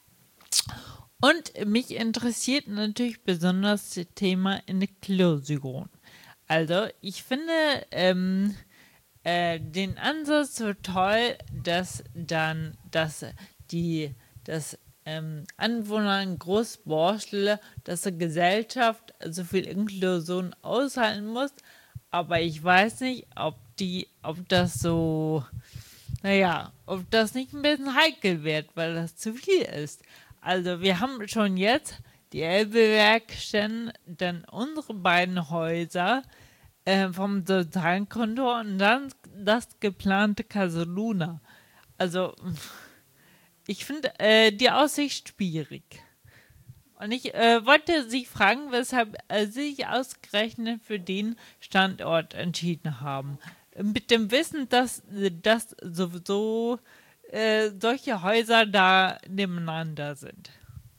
Und mich interessiert natürlich besonders das Thema Inklusion. Also ich finde ähm, äh, den Ansatz so toll, dass dann dass die dass, ähm, Anwohner in Großborstel, dass die Gesellschaft so viel Inklusion aushalten muss. Aber ich weiß nicht, ob die, ob das so, naja, ob das nicht ein bisschen heikel wird, weil das zu viel ist. Also wir haben schon jetzt die Elbe-Werkstätten, dann unsere beiden Häuser äh, vom sozialen Konto und dann das geplante Casaluna. Also ich finde äh, die Aussicht schwierig. Und ich äh, wollte Sie fragen, weshalb äh, Sie sich ausgerechnet für den Standort entschieden haben. Mit dem Wissen, dass, dass sowieso Äh, solche Häuser da nebeneinander sind.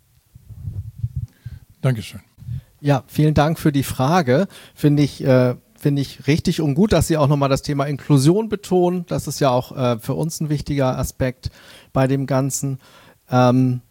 Dankeschön. Ja, vielen Dank für die Frage. Finde ich, äh, finde ich richtig und gut, dass Sie auch nochmal das Thema Inklusion betonen. Das ist ja auch äh, für uns ein wichtiger Aspekt bei dem Ganzen. Ähm,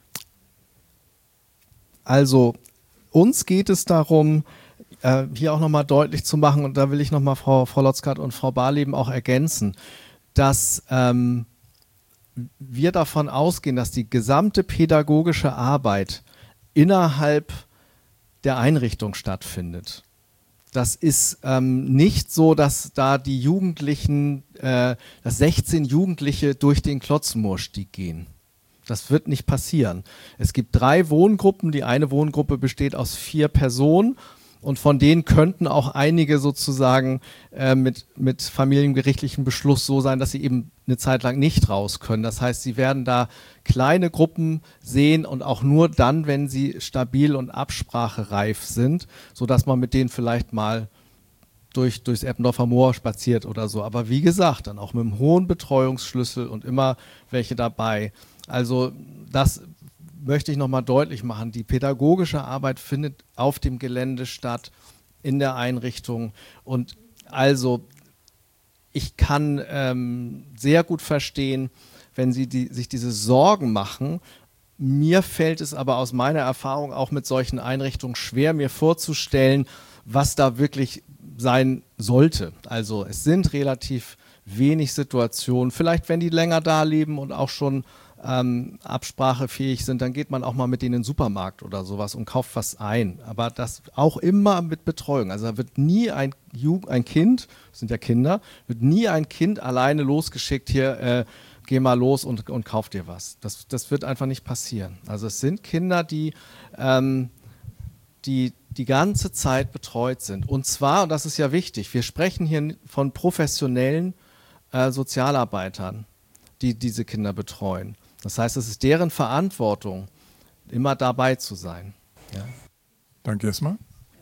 also, uns geht es darum, äh, hier auch nochmal deutlich zu machen, und da will ich nochmal Frau, Frau Lotzkat und Frau Barleben auch ergänzen, dass ähm, wir davon ausgehen, dass die gesamte pädagogische Arbeit innerhalb der Einrichtung stattfindet. Das ist ähm, nicht so, dass da die Jugendlichen, äh, dass sechzehn Jugendliche durch den Klotzenmoorstieg gehen. Das wird nicht passieren. Es gibt drei Wohngruppen. Die eine Wohngruppe besteht aus vier Personen. Und von denen könnten auch einige sozusagen äh, mit, mit familiengerichtlichem Beschluss so sein, dass sie eben eine Zeit lang nicht raus können. Das heißt, sie werden da kleine Gruppen sehen und auch nur dann, wenn sie stabil und absprachereif sind, sodass man mit denen vielleicht mal durch, durchs Eppendorfer Moor spaziert oder so. Aber wie gesagt, dann auch mit einem hohen Betreuungsschlüssel und immer welche dabei. Also das möchte ich nochmal deutlich machen, die pädagogische Arbeit findet auf dem Gelände statt, in der Einrichtung. Und also ich kann ähm, sehr gut verstehen, wenn Sie die, sich diese Sorgen machen. Mir fällt es aber aus meiner Erfahrung auch mit solchen Einrichtungen schwer, mir vorzustellen, was da wirklich sein sollte. Also es sind relativ wenig Situationen. Vielleicht, wenn die länger da leben und auch schon ähm, absprachefähig sind, dann geht man auch mal mit denen in den Supermarkt oder sowas und kauft was ein. Aber das auch immer mit Betreuung. Also da wird nie ein, Ju- ein Kind, das sind ja Kinder, wird nie ein Kind alleine losgeschickt, hier äh, geh mal los und, und kauf dir was. Das, das wird einfach nicht passieren. Also es sind Kinder, die, ähm, die die ganze Zeit betreut sind. Und zwar, und das ist ja wichtig, wir sprechen hier von professionellen äh, Sozialarbeitern, die diese Kinder betreuen. Das heißt, es ist deren Verantwortung, immer dabei zu sein. Ja. Danke erstmal.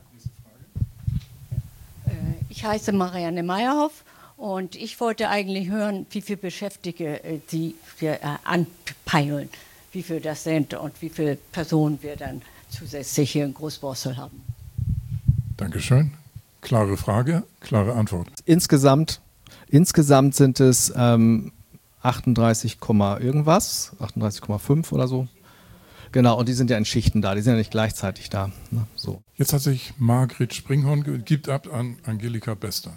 Ich heiße Marianne Meyerhoff und ich wollte eigentlich hören, wie viele Beschäftigte Sie wir, äh, anpeilen, wie viele das sind und wie viele Personen wir dann zusätzlich hier in Großborstel haben. Dankeschön. Klare Frage, klare Antwort. Insgesamt, insgesamt sind es ähm, achtunddreißig, irgendwas, achtunddreißig Komma fünf oder so. Genau, und die sind ja in Schichten da, die sind ja nicht gleichzeitig da. Ne? So. Jetzt hat sich Margret Springhorn ge- gibt ab an Angelika Bester.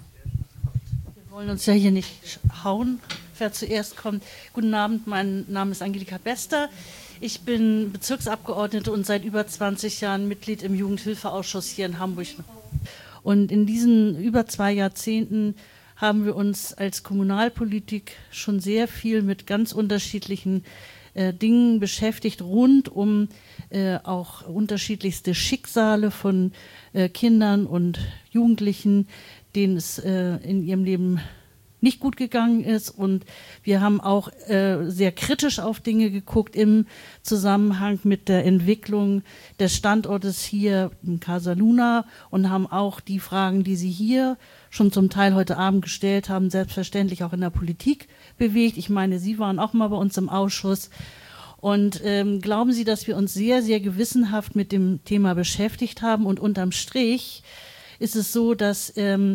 Wir wollen uns ja hier nicht hauen, wer zuerst kommt. Guten Abend, mein Name ist Angelika Bester. Ich bin Bezirksabgeordnete und seit über zwanzig Jahren Mitglied im Jugendhilfeausschuss hier in Hamburg. Und in diesen über zwei Jahrzehnten haben wir uns als Kommunalpolitik schon sehr viel mit ganz unterschiedlichen äh, Dingen beschäftigt, rund um äh, auch unterschiedlichste Schicksale von äh, Kindern und Jugendlichen, denen es äh, in ihrem Leben nicht gut gegangen ist, und wir haben auch äh, sehr kritisch auf Dinge geguckt im Zusammenhang mit der Entwicklung des Standortes hier in Casa Luna und haben auch die Fragen, die Sie hier schon zum Teil heute Abend gestellt haben, selbstverständlich auch in der Politik bewegt. Ich meine, Sie waren auch mal bei uns im Ausschuss. Und ähm, glauben Sie, dass wir uns sehr, sehr gewissenhaft mit dem Thema beschäftigt haben, und unterm Strich ist es so, dass ähm,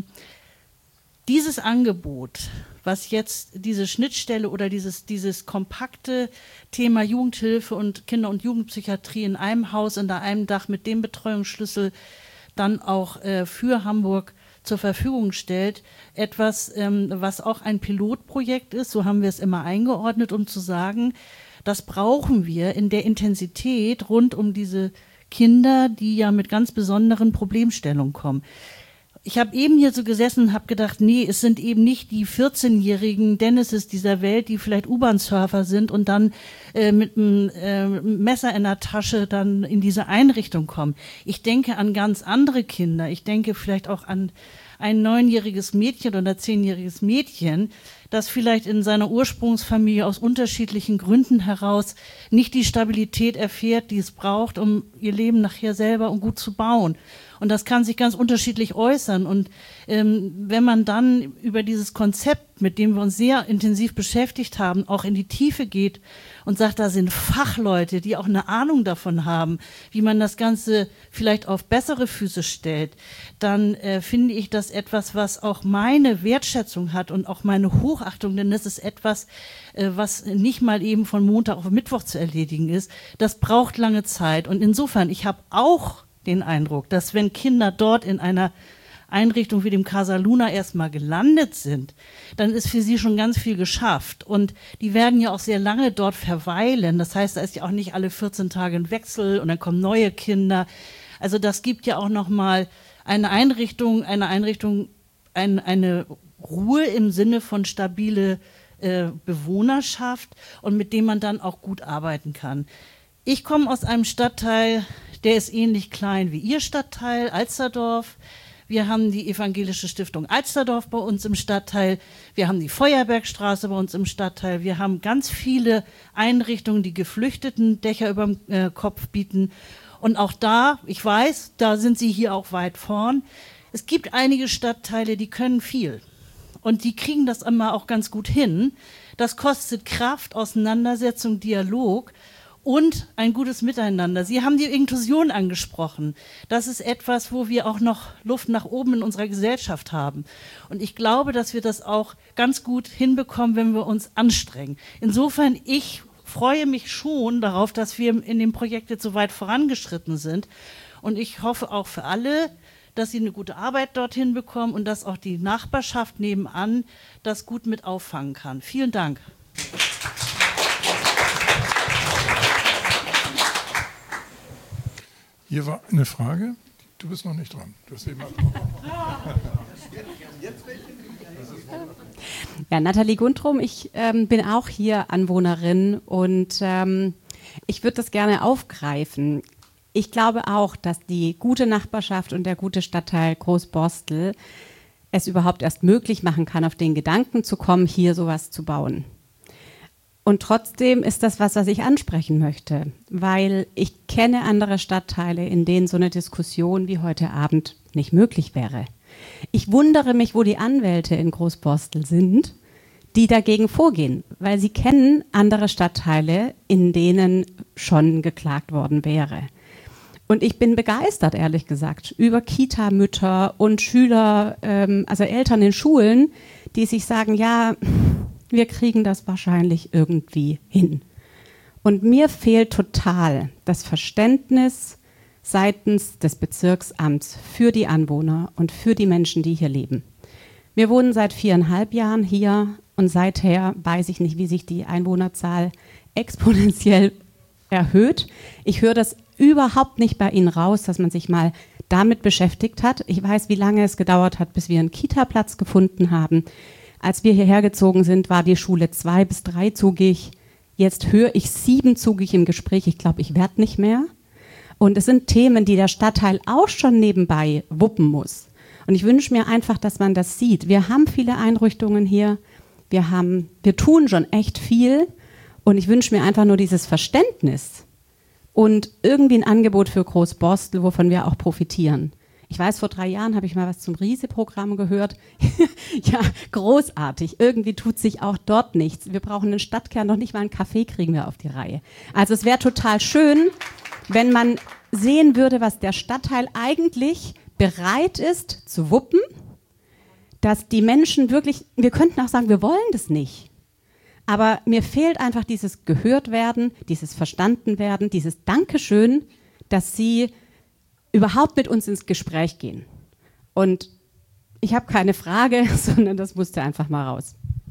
dieses Angebot, was jetzt diese Schnittstelle oder dieses, dieses kompakte Thema Jugendhilfe und Kinder- und Jugendpsychiatrie in einem Haus, unter einem Dach mit dem Betreuungsschlüssel dann auch äh, für Hamburg zur Verfügung stellt, etwas, ähm, was auch ein Pilotprojekt ist, so haben wir es immer eingeordnet, um zu sagen, das brauchen wir in der Intensität rund um diese Kinder, die ja mit ganz besonderen Problemstellungen kommen. Ich habe eben hier so gesessen und habe gedacht, nee, es sind eben nicht die vierzehnjährigen Dennises dieser Welt, die vielleicht U-Bahn-Surfer sind und dann äh, mit einem äh, Messer in der Tasche dann in diese Einrichtung kommen. Ich denke an ganz andere Kinder. Ich denke vielleicht auch an ein neunjähriges Mädchen oder zehnjähriges Mädchen, das vielleicht in seiner Ursprungsfamilie aus unterschiedlichen Gründen heraus nicht die Stabilität erfährt, die es braucht, um ihr Leben nachher selber und gut zu bauen. Und das kann sich ganz unterschiedlich äußern. Und ähm, wenn man dann über dieses Konzept, mit dem wir uns sehr intensiv beschäftigt haben, auch in die Tiefe geht und sagt, da sind Fachleute, die auch eine Ahnung davon haben, wie man das Ganze vielleicht auf bessere Füße stellt, dann äh, finde ich das etwas, was auch meine Wertschätzung hat und auch meine Hochachtung, denn das ist etwas, äh, was nicht mal eben von Montag auf Mittwoch zu erledigen ist. Das braucht lange Zeit. Und insofern, ich habe auch den Eindruck, dass wenn Kinder dort in einer Einrichtung wie dem Casa Luna erstmal gelandet sind, dann ist für sie schon ganz viel geschafft. Und die werden ja auch sehr lange dort verweilen. Das heißt, da ist ja auch nicht alle vierzehn Tage ein Wechsel und dann kommen neue Kinder. Also das gibt ja auch nochmal eine Einrichtung, eine Einrichtung, ein, eine Ruhe im Sinne von stabile äh, Bewohnerschaft, und mit dem man dann auch gut arbeiten kann. Ich komme aus einem Stadtteil, der ist ähnlich klein wie Ihr Stadtteil, Alsterdorf. Wir haben die Evangelische Stiftung Alsterdorf bei uns im Stadtteil. Wir haben die Feuerbergstraße bei uns im Stadtteil. Wir haben ganz viele Einrichtungen, die Geflüchteten Dächer über dem äh, Kopf bieten. Und auch da, ich weiß, da sind Sie hier auch weit vorn. Es gibt einige Stadtteile, die können viel. Und die kriegen das immer auch ganz gut hin. Das kostet Kraft, Auseinandersetzung, Dialog. und ein gutes Miteinander. Sie haben die Inklusion angesprochen. Das ist etwas, wo wir auch noch Luft nach oben in unserer Gesellschaft haben. Und ich glaube, dass wir das auch ganz gut hinbekommen, wenn wir uns anstrengen. Insofern, ich freue mich schon darauf, dass wir in dem Projekt jetzt so weit vorangeschritten sind. Und ich hoffe auch für alle, dass sie eine gute Arbeit dorthin bekommen und dass auch die Nachbarschaft nebenan das gut mit auffangen kann. Vielen Dank. Hier war eine Frage. Du bist noch nicht dran. Du hast eben Ja, Nathalie Gundrum, ich ähm, bin auch hier Anwohnerin und ähm, ich würde das gerne aufgreifen. Ich glaube auch, dass die gute Nachbarschaft und der gute Stadtteil Großborstel es überhaupt erst möglich machen kann, auf den Gedanken zu kommen, hier sowas zu bauen. Und trotzdem ist das was, was ich ansprechen möchte, weil ich kenne andere Stadtteile, in denen so eine Diskussion wie heute Abend nicht möglich wäre. Ich wundere mich, wo die Anwälte in Großborstel sind, die dagegen vorgehen, weil sie kennen andere Stadtteile, in denen schon geklagt worden wäre. Und ich bin begeistert, ehrlich gesagt, über Kita-Mütter und Schüler, ähm, also Eltern in Schulen, die sich sagen, ja, wir kriegen das wahrscheinlich irgendwie hin. Und mir fehlt total das Verständnis seitens des Bezirksamts für die Anwohner und für die Menschen, die hier leben. Wir wohnen seit viereinhalb Jahren hier und seither weiß ich nicht, wie sich die Einwohnerzahl exponentiell erhöht. Ich höre das überhaupt nicht bei Ihnen raus, dass man sich mal damit beschäftigt hat. Ich weiß, wie lange es gedauert hat, bis wir einen Kita-Platz gefunden haben. Als wir hierher gezogen sind, war die Schule zwei- bis dreizugig. Jetzt höre ich siebenzugig im Gespräch. Ich glaube, ich werde nicht mehr. Und es sind Themen, die der Stadtteil auch schon nebenbei wuppen muss. Und ich wünsche mir einfach, dass man das sieht. Wir haben viele Einrichtungen hier. Wir haben, wir tun schon echt viel. Und ich wünsche mir einfach nur dieses Verständnis und irgendwie ein Angebot für Großborstel, wovon wir auch profitieren. Ich weiß, vor drei Jahren habe ich mal was zum Riese-Programm gehört. Ja, großartig. Irgendwie tut sich auch dort nichts. Wir brauchen einen Stadtkern, noch nicht mal einen Kaffee kriegen wir auf die Reihe. Also es wäre total schön, wenn man sehen würde, was der Stadtteil eigentlich bereit ist zu wuppen, dass die Menschen wirklich, wir könnten auch sagen, wir wollen das nicht. Aber mir fehlt einfach dieses Gehörtwerden, dieses Verstandenwerden, dieses Dankeschön, dass Sie überhaupt mit uns ins Gespräch gehen. Und ich habe keine Frage, sondern das musste einfach mal raus.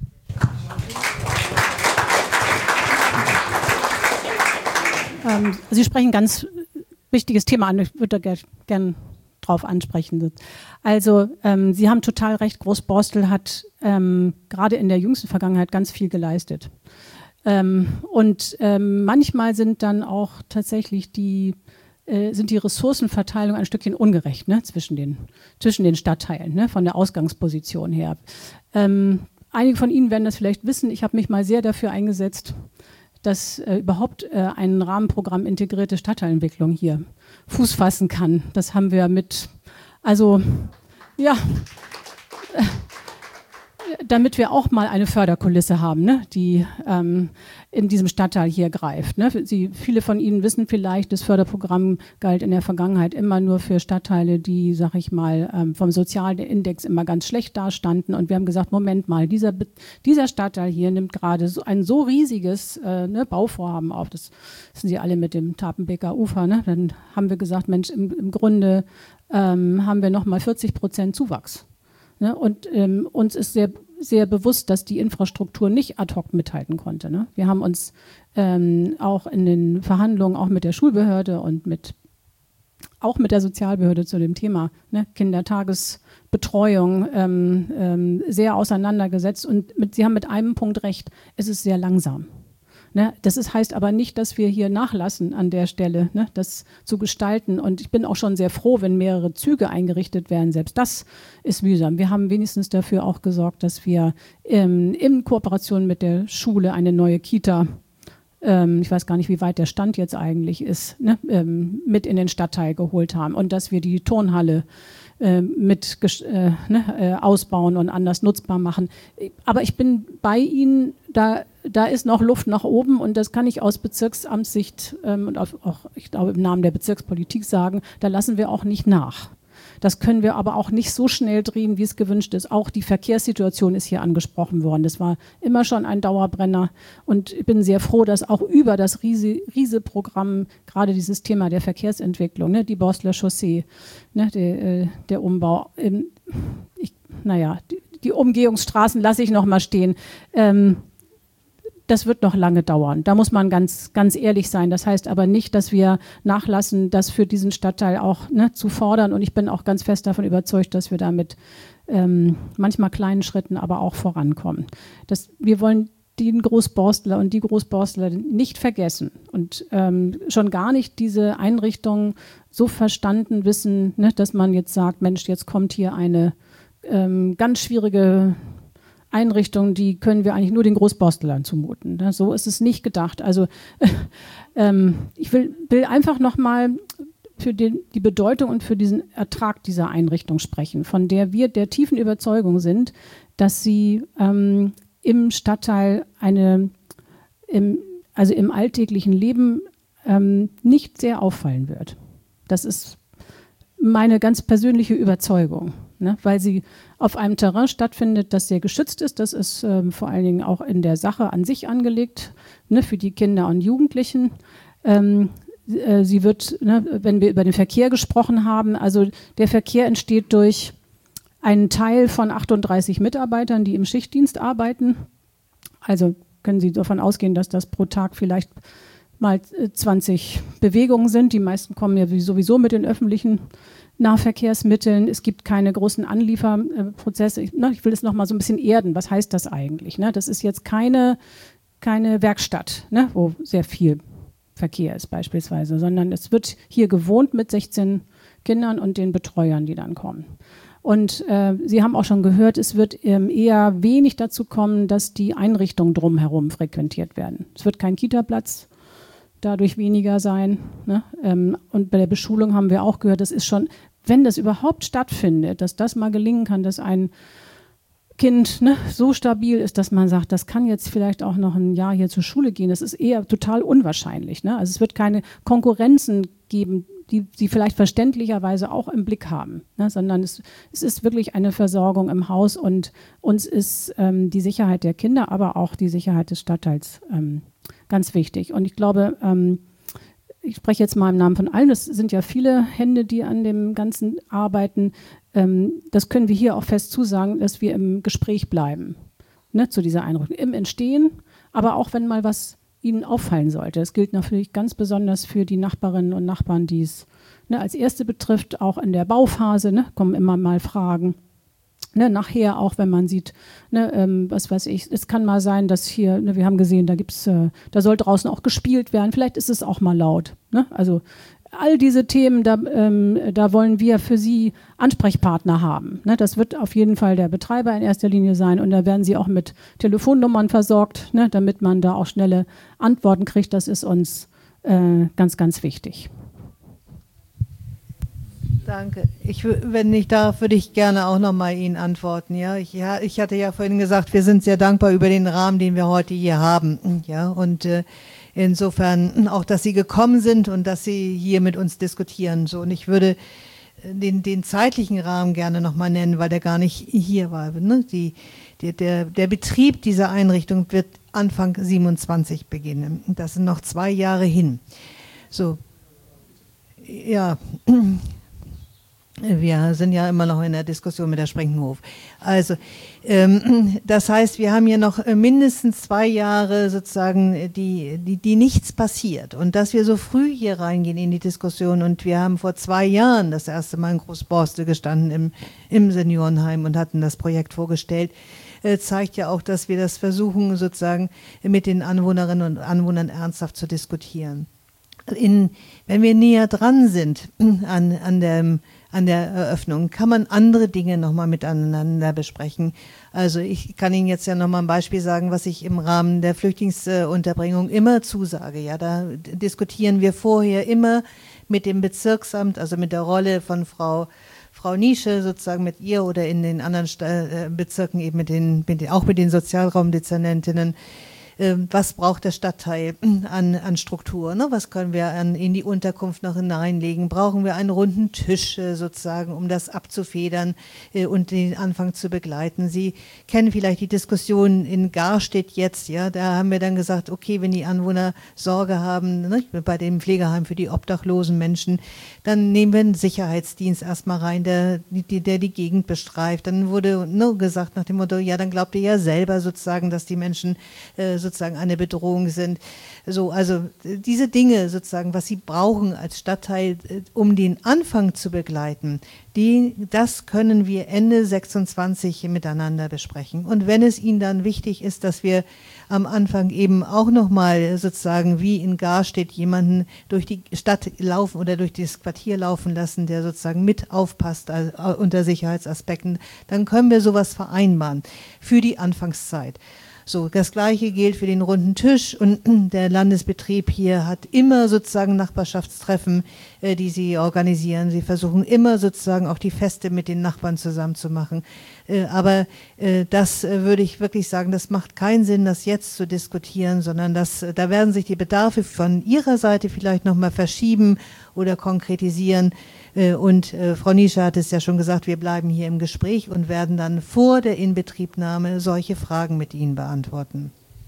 Ähm, Sie sprechen ein ganz wichtiges Thema an. Ich würde da gerne gern drauf ansprechen. Also ähm, Sie haben total recht, Großborstel hat ähm, gerade in der jüngsten Vergangenheit ganz viel geleistet. Ähm, und ähm, manchmal sind dann auch tatsächlich die, äh, sind die Ressourcenverteilung ein Stückchen ungerecht, ne, zwischen den, zwischen den Stadtteilen, ne, von der Ausgangsposition her. Ähm, einige von Ihnen werden das vielleicht wissen, ich habe mich mal sehr dafür eingesetzt, dass äh, überhaupt äh, ein Rahmenprogramm integrierte Stadtteilentwicklung hier Fuß fassen kann. Das haben wir mit, also ja, äh, damit wir auch mal eine Förderkulisse haben, ne, die ähm, in diesem Stadtteil hier greift. Ne. Sie, viele von Ihnen wissen vielleicht, das Förderprogramm galt in der Vergangenheit immer nur für Stadtteile, die, sag ich mal, ähm, vom sozialen Index immer ganz schlecht dastanden. Und wir haben gesagt, Moment mal, dieser, dieser Stadtteil hier nimmt gerade so ein so riesiges äh, ne, Bauvorhaben auf. Das wissen Sie alle mit dem Tapenbeker Ufer. Ne. Dann haben wir gesagt, Mensch, im, im Grunde ähm, haben wir nochmal vierzig Prozent Zuwachs. Ne? Und ähm, uns ist sehr, sehr bewusst, dass die Infrastruktur nicht ad hoc mithalten konnte. Ne? Wir haben uns ähm, auch in den Verhandlungen, auch mit der Schulbehörde und mit, auch mit der Sozialbehörde zu dem Thema, ne, Kindertagesbetreuung ähm, ähm, sehr auseinandergesetzt. Und mit, Sie haben mit einem Punkt recht, es ist sehr langsam. Ne, das ist, heißt aber nicht, dass wir hier nachlassen an der Stelle, ne, das zu gestalten. Und ich bin auch schon sehr froh, wenn mehrere Züge eingerichtet werden. Selbst das ist mühsam. Wir haben wenigstens dafür auch gesorgt, dass wir ähm, in Kooperation mit der Schule eine neue Kita, ähm, ich weiß gar nicht, wie weit der Stand jetzt eigentlich ist, ne, ähm, mit in den Stadtteil geholt haben. Und dass wir die Turnhalle äh, mit äh, ne, äh, ausbauen und anders nutzbar machen. Aber ich bin bei Ihnen, da, da ist noch Luft nach oben und das kann ich aus Bezirksamtssicht ähm, und auch, auch, ich glaube, im Namen der Bezirkspolitik sagen, da lassen wir auch nicht nach. Das können wir aber auch nicht so schnell drehen, wie es gewünscht ist. Auch die Verkehrssituation ist hier angesprochen worden. Das war immer schon ein Dauerbrenner. Und ich bin sehr froh, dass auch über das Riese-Programm gerade dieses Thema der Verkehrsentwicklung, ne, die Borstler Chaussee, ne, der, der Umbau, ähm, ich, naja, die, die Umgehungsstraßen lasse ich noch mal stehen. Ähm, Das wird noch lange dauern. Da muss man ganz, ganz ehrlich sein. Das heißt aber nicht, dass wir nachlassen, das für diesen Stadtteil auch ne, zu fordern. Und ich bin auch ganz fest davon überzeugt, dass wir damit ähm, manchmal kleinen Schritten aber auch vorankommen. Das, wir wollen den Großborstler und die Großborstler nicht vergessen und ähm, schon gar nicht diese Einrichtungen so verstanden wissen, ne, dass man jetzt sagt, Mensch, jetzt kommt hier eine ähm, ganz schwierige Einrichtungen, die können wir eigentlich nur den Großborstlern zumuten. Ne? So ist es nicht gedacht. Also äh, ähm, ich will, will einfach nochmal für den, die Bedeutung und für diesen Ertrag dieser Einrichtung sprechen, von der wir der tiefen Überzeugung sind, dass sie ähm, im Stadtteil eine, im, also im alltäglichen Leben ähm, nicht sehr auffallen wird. Das ist meine ganz persönliche Überzeugung. Ne, weil sie auf einem Terrain stattfindet, das sehr geschützt ist. Das ist ähm, vor allen Dingen auch in der Sache an sich angelegt, ne, für die Kinder und Jugendlichen. Ähm, äh, sie wird, ne, wenn wir über den Verkehr gesprochen haben, also der Verkehr entsteht durch einen Teil von achtunddreißig Mitarbeitern, die im Schichtdienst arbeiten. Also können Sie davon ausgehen, dass das pro Tag vielleicht mal zwanzig Bewegungen sind. Die meisten kommen ja sowieso mit den öffentlichen Nahverkehrsmitteln. Es gibt keine großen Anlieferprozesse. Ich, ne, ich will es noch mal so ein bisschen erden. Was heißt das eigentlich? Ne? Das ist jetzt keine, keine Werkstatt, ne, wo sehr viel Verkehr ist beispielsweise, sondern es wird hier gewohnt mit sechzehn Kindern und den Betreuern, die dann kommen. Und äh, Sie haben auch schon gehört, es wird ähm, eher wenig dazu kommen, dass die Einrichtungen drumherum frequentiert werden. Es wird kein Kita-Platz dadurch weniger sein. Ne? Ähm, und bei der Beschulung haben wir auch gehört, das ist schon, wenn das überhaupt stattfindet, dass das mal gelingen kann, dass ein Kind ne, so stabil ist, dass man sagt, das kann jetzt vielleicht auch noch ein Jahr hier zur Schule gehen, das ist eher total unwahrscheinlich. Ne? Also es wird keine Konkurrenzen geben, die sie vielleicht verständlicherweise auch im Blick haben, ne? Sondern es, es ist wirklich eine Versorgung im Haus und uns ist ähm, die Sicherheit der Kinder, aber auch die Sicherheit des Stadtteils ähm, ganz wichtig. Und ich glaube, ähm, ich spreche jetzt mal im Namen von allen, es sind ja viele Hände, die an dem Ganzen arbeiten. Ähm, das können wir hier auch fest zusagen, dass wir im Gespräch bleiben, ne, zu dieser Einrichtung, im Entstehen, aber auch wenn mal was Ihnen auffallen sollte. Das gilt natürlich ganz besonders für die Nachbarinnen und Nachbarn, die es ne, als Erste betrifft, auch in der Bauphase, ne, kommen immer mal Fragen. Ne, nachher auch, wenn man sieht, ne, ähm, was weiß ich, es kann mal sein, dass hier, ne, wir haben gesehen, da gibt's, äh, da soll draußen auch gespielt werden, vielleicht ist es auch mal laut. Ne? Also all diese Themen, da, ähm, da wollen wir für Sie Ansprechpartner haben. Ne? Das wird auf jeden Fall der Betreiber in erster Linie sein und da werden Sie auch mit Telefonnummern versorgt, ne, damit man da auch schnelle Antworten kriegt. Das ist uns äh, ganz, ganz wichtig. Danke. Ich, wenn ich darf, würde ich gerne auch noch mal Ihnen antworten. Ja, ich, ja, ich hatte ja vorhin gesagt, wir sind sehr dankbar über den Rahmen, den wir heute hier haben. Ja, und äh, insofern auch, dass Sie gekommen sind und dass Sie hier mit uns diskutieren. So, und ich würde den, den zeitlichen Rahmen gerne noch mal nennen, weil der gar nicht hier war. Ne? Die, die, der, der Betrieb dieser Einrichtung wird Anfang siebenundzwanzig beginnen. Das sind noch zwei Jahre hin. So, ja. Wir sind ja immer noch in der Diskussion mit der Sprenkenhof. Also, ähm, das heißt, wir haben hier noch mindestens zwei Jahre sozusagen, die, die, die nichts passiert. Und dass wir so früh hier reingehen in die Diskussion und wir haben vor zwei Jahren das erste Mal in Großborstel gestanden im, im Seniorenheim und hatten das Projekt vorgestellt, äh, zeigt ja auch, dass wir das versuchen, sozusagen mit den Anwohnerinnen und Anwohnern ernsthaft zu diskutieren. In, wenn wir näher dran sind an, an dem an der Eröffnung, kann man andere Dinge nochmal miteinander besprechen. Also ich kann Ihnen jetzt ja nochmal ein Beispiel sagen, was ich im Rahmen der Flüchtlingsunterbringung immer zusage. Ja, da diskutieren wir vorher immer mit dem Bezirksamt, also mit der Rolle von Frau Frau Nische sozusagen mit ihr oder in den anderen Sta- äh, Bezirken eben mit den, mit den, auch mit den Sozialraumdezernentinnen. Was braucht der Stadtteil an, an Struktur? Ne? Was können wir an, in die Unterkunft noch hineinlegen? Brauchen wir einen runden Tisch äh, sozusagen, um das abzufedern äh, und den Anfang zu begleiten? Sie kennen vielleicht die Diskussion in Garstedt jetzt, ja, da haben wir dann gesagt, okay, wenn die Anwohner Sorge haben, ne, bei dem Pflegeheim für die obdachlosen Menschen, dann nehmen wir einen Sicherheitsdienst erstmal rein, der die, der die Gegend bestreift. Dann wurde nur gesagt nach dem Motto, ja, dann glaubt ihr ja selber sozusagen, dass die Menschen äh, sozusagen eine Bedrohung sind. So, also diese Dinge sozusagen, was sie brauchen als Stadtteil, um den Anfang zu begleiten, die, das können wir Ende sechsundzwanzig miteinander besprechen. Und wenn es Ihnen dann wichtig ist, dass wir am Anfang eben auch nochmal sozusagen wie in Garstedt jemanden durch die Stadt laufen oder durch das Quartier laufen lassen, der sozusagen mit aufpasst also unter Sicherheitsaspekten, dann können wir sowas vereinbaren für die Anfangszeit. So, das Gleiche gilt für den runden Tisch und der Landesbetrieb hier hat immer sozusagen Nachbarschaftstreffen, äh, die sie organisieren. Sie versuchen immer sozusagen auch die Feste mit den Nachbarn zusammen zu machen. Äh, aber äh, das äh, würde ich wirklich sagen, das macht keinen Sinn, das jetzt zu diskutieren, sondern das, äh, da werden sich die Bedarfe von Ihrer Seite vielleicht nochmal verschieben oder konkretisieren. Und äh, Frau Nische hat es ja schon gesagt, wir bleiben hier im Gespräch und werden dann vor der Inbetriebnahme solche Fragen mit Ihnen beantworten.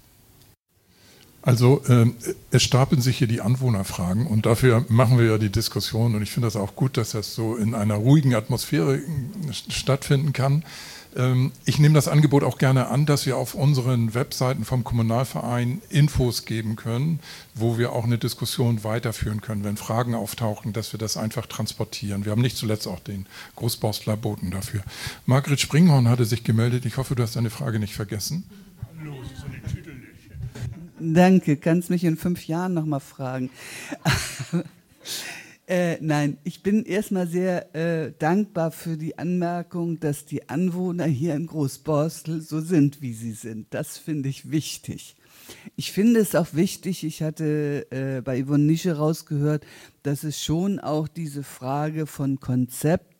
Also äh, es stapeln sich hier die Anwohnerfragen und dafür machen wir ja die Diskussion und ich finde das auch gut, dass das so in einer ruhigen Atmosphäre stattfinden kann. Ähm, ich nehme das Angebot auch gerne an, dass wir auf unseren Webseiten vom Kommunalverein Infos geben können, wo wir auch eine Diskussion weiterführen können, wenn Fragen auftauchen, dass wir das einfach transportieren. Wir haben nicht zuletzt auch den Großborstler Boten dafür. Margret Springhorn hatte sich gemeldet. Ich hoffe, du hast deine Frage nicht vergessen. Hallo, so den Titel nicht. Danke, kannst mich in fünf Jahren nochmal fragen. Äh, nein, ich bin erstmal sehr äh, dankbar für die Anmerkung, dass die Anwohner hier in Großborstel so sind, wie sie sind. Das finde ich wichtig. Ich finde es auch wichtig, ich hatte äh, bei Yvonne Nische rausgehört, dass es schon auch diese Frage von Konzept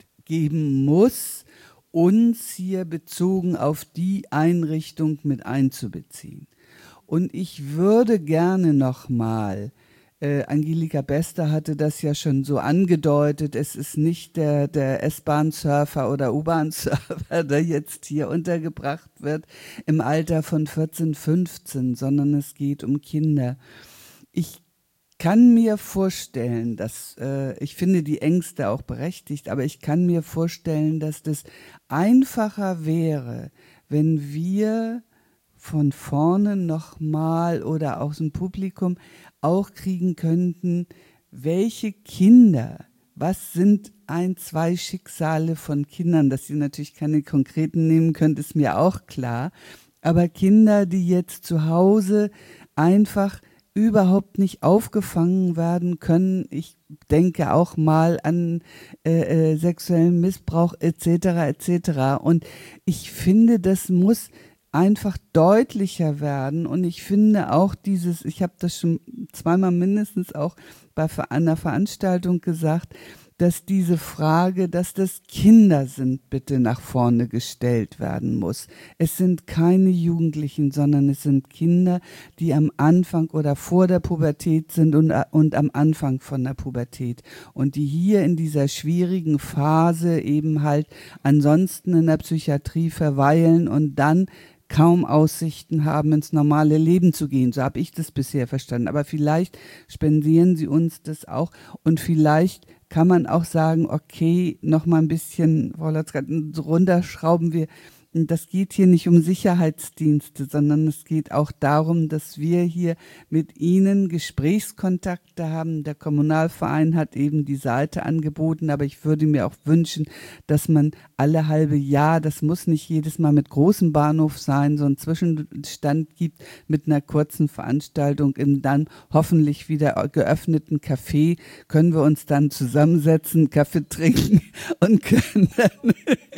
geben muss, uns hier bezogen auf die Einrichtung mit einzubeziehen. Und ich würde gerne nochmal Äh, Angelika Bester hatte das ja schon so angedeutet, es ist nicht der, der S-Bahn-Surfer oder U-Bahn-Surfer, der jetzt hier untergebracht wird im Alter von vierzehn, fünfzehn, sondern es geht um Kinder. Ich kann mir vorstellen, dass, äh, ich finde die Ängste auch berechtigt, aber ich kann mir vorstellen, dass das einfacher wäre, wenn wir von vorne nochmal oder aus dem Publikum auch kriegen könnten, welche Kinder, was sind ein, zwei Schicksale von Kindern, dass sie natürlich keine konkreten nehmen können, ist mir auch klar, aber Kinder, die jetzt zu Hause einfach überhaupt nicht aufgefangen werden können, ich denke auch mal an äh, äh, sexuellen Missbrauch et cetera et cetera und ich finde, das muss einfach deutlicher werden und ich finde auch dieses, ich habe das schon zweimal mindestens auch bei einer Veranstaltung gesagt, dass diese Frage, dass das Kinder sind, bitte nach vorne gestellt werden muss. Es sind keine Jugendlichen, sondern es sind Kinder, die am Anfang oder vor der Pubertät sind und, und am Anfang von der Pubertät und die hier in dieser schwierigen Phase eben halt ansonsten in der Psychiatrie verweilen und dann kaum Aussichten haben, ins normale Leben zu gehen. So habe ich das bisher verstanden. Aber vielleicht spendieren Sie uns das auch und vielleicht kann man auch sagen, okay, noch mal ein bisschen, Frau Lotzka, runterschrauben wir. Das geht hier nicht um Sicherheitsdienste, sondern es geht auch darum, dass wir hier mit Ihnen Gesprächskontakte haben. Der Kommunalverein hat eben die Seite angeboten, aber ich würde mir auch wünschen, dass man alle halbe Jahr, das muss nicht jedes Mal mit großem Bahnhof sein, so einen Zwischenstand gibt mit einer kurzen Veranstaltung im dann hoffentlich wieder geöffneten Café, können wir uns dann zusammensetzen, Kaffee trinken und können dann,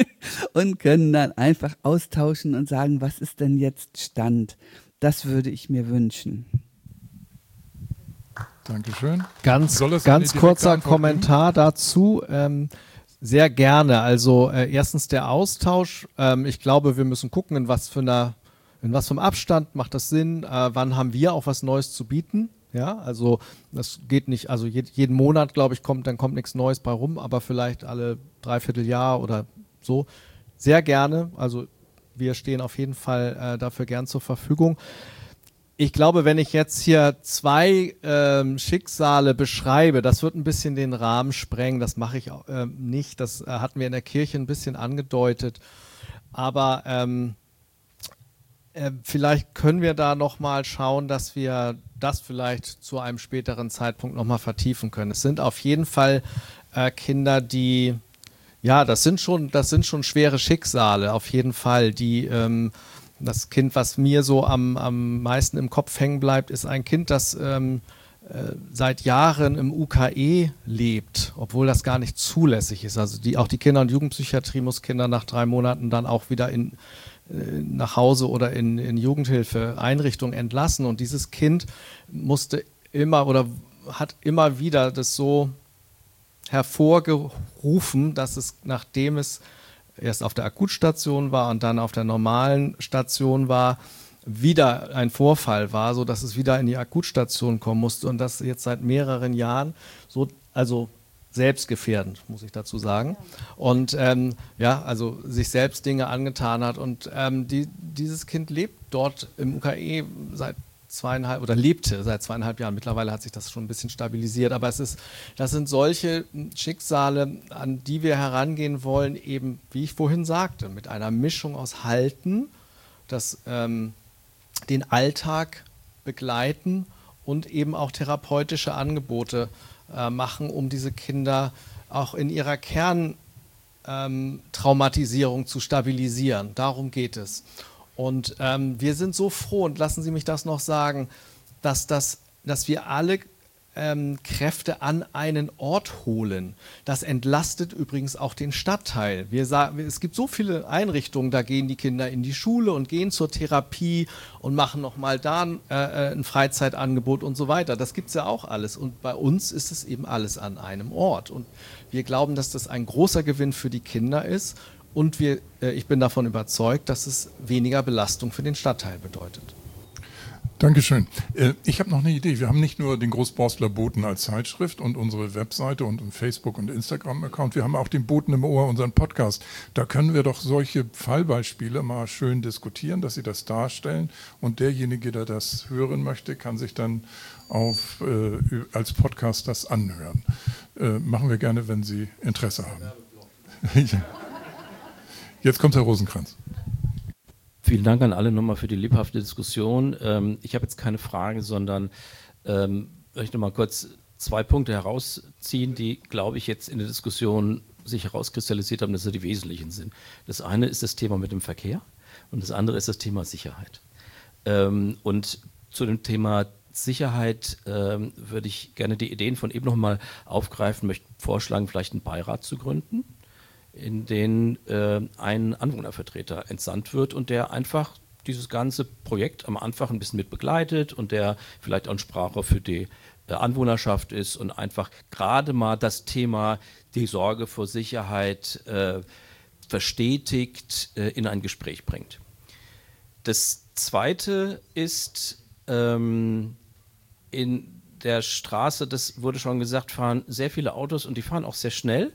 und können dann einfach austauschen und sagen, was ist denn jetzt Stand? Das würde ich mir wünschen. Dankeschön. Ganz, ganz kurzer Kommentar dazu. Ähm, Sehr gerne. Also äh, erstens der Austausch. Ähm, ich glaube, wir müssen gucken, in was für einer, in was für einem Abstand macht das Sinn. Äh, wann haben wir auch was Neues zu bieten? Ja, also das geht nicht. Also je, jeden Monat, glaube ich, kommt dann kommt nichts Neues bei rum, aber vielleicht alle dreiviertel Jahr oder so. Sehr gerne. Also wir stehen auf jeden Fall äh, dafür gern zur Verfügung. Ich glaube, wenn ich jetzt hier zwei ähm, Schicksale beschreibe, das wird ein bisschen den Rahmen sprengen. Das mache ich auch, äh, nicht. Das äh, hatten wir in der Kirche ein bisschen angedeutet. Aber ähm, äh, vielleicht können wir da nochmal schauen, dass wir das vielleicht zu einem späteren Zeitpunkt nochmal vertiefen können. Es sind auf jeden Fall äh, Kinder, die, ja, das sind schon, das sind schon schwere Schicksale, auf jeden Fall, die ähm, das Kind, was mir so am, am meisten im Kopf hängen bleibt, ist ein Kind, das ähm, äh, seit Jahren im U K E lebt, obwohl das gar nicht zulässig ist. Also die, auch die Kinder- und Jugendpsychiatrie muss Kinder nach drei Monaten dann auch wieder in, äh, nach Hause oder in, in Jugendhilfeeinrichtungen entlassen. Und dieses Kind musste immer oder hat immer wieder das so hervorgerufen, dass es, nachdem es erst auf der Akutstation war und dann auf der normalen Station war, wieder ein Vorfall war, sodass es wieder in die Akutstation kommen musste und das jetzt seit mehreren Jahren so, also selbstgefährdend, muss ich dazu sagen. Und ähm, ja, also sich selbst Dinge angetan hat und ähm, die, dieses Kind lebt dort im U K E seit zweieinhalb oder lebte seit zweieinhalb Jahren. Mittlerweile hat sich das schon ein bisschen stabilisiert, aber es ist, das sind solche Schicksale, an die wir herangehen wollen, eben, wie ich vorhin sagte, mit einer Mischung aus Halten, das ähm, den Alltag begleiten und eben auch therapeutische Angebote äh, machen, um diese Kinder auch in ihrer Kerntraumatisierung ähm, zu stabilisieren. Darum geht es. Und ähm, wir sind so froh, und lassen Sie mich das noch sagen, dass, das, dass wir alle ähm, Kräfte an einen Ort holen. Das entlastet übrigens auch den Stadtteil. Wir sagen, es gibt so viele Einrichtungen, da gehen die Kinder in die Schule und gehen zur Therapie und machen nochmal da äh, ein Freizeitangebot und so weiter. Das gibt es ja auch alles. Und bei uns ist es eben alles an einem Ort. Und wir glauben, dass das ein großer Gewinn für die Kinder ist. Und wir, äh, ich bin davon überzeugt, dass es weniger Belastung für den Stadtteil bedeutet. Dankeschön. Äh, ich habe noch eine Idee. Wir haben nicht nur den Großborstler Boten als Zeitschrift und unsere Webseite und einen Facebook- und Instagram-Account. Wir haben auch den Boten im Ohr, unseren Podcast. Da können wir doch solche Fallbeispiele mal schön diskutieren, dass Sie das darstellen. Und derjenige, der das hören möchte, kann sich dann auf, äh, als Podcast das anhören. Äh, machen wir gerne, wenn Sie Interesse haben. Ja. Jetzt kommt Herr Rosenkranz. Vielen Dank an alle nochmal für die lebhafte Diskussion. Ähm, ich habe jetzt keine Frage, sondern ähm, möchte mal kurz zwei Punkte herausziehen, die, glaube ich, jetzt in der Diskussion sich herauskristallisiert haben, dass sie die wesentlichen sind. Das eine ist das Thema mit dem Verkehr und das andere ist das Thema Sicherheit. Ähm, und zu dem Thema Sicherheit ähm, würde ich gerne die Ideen von eben nochmal aufgreifen, möchte vorschlagen, vielleicht einen Beirat zu gründen, in den äh, ein Anwohnervertreter entsandt wird und der einfach dieses ganze Projekt am Anfang ein bisschen mit begleitet und der vielleicht auch ein Sprachrohr für die äh, Anwohnerschaft ist und einfach gerade mal das Thema die Sorge vor Sicherheit äh, verstetigt äh, in ein Gespräch bringt. Das Zweite ist, ähm, in der Straße, das wurde schon gesagt, fahren sehr viele Autos und die fahren auch sehr schnell.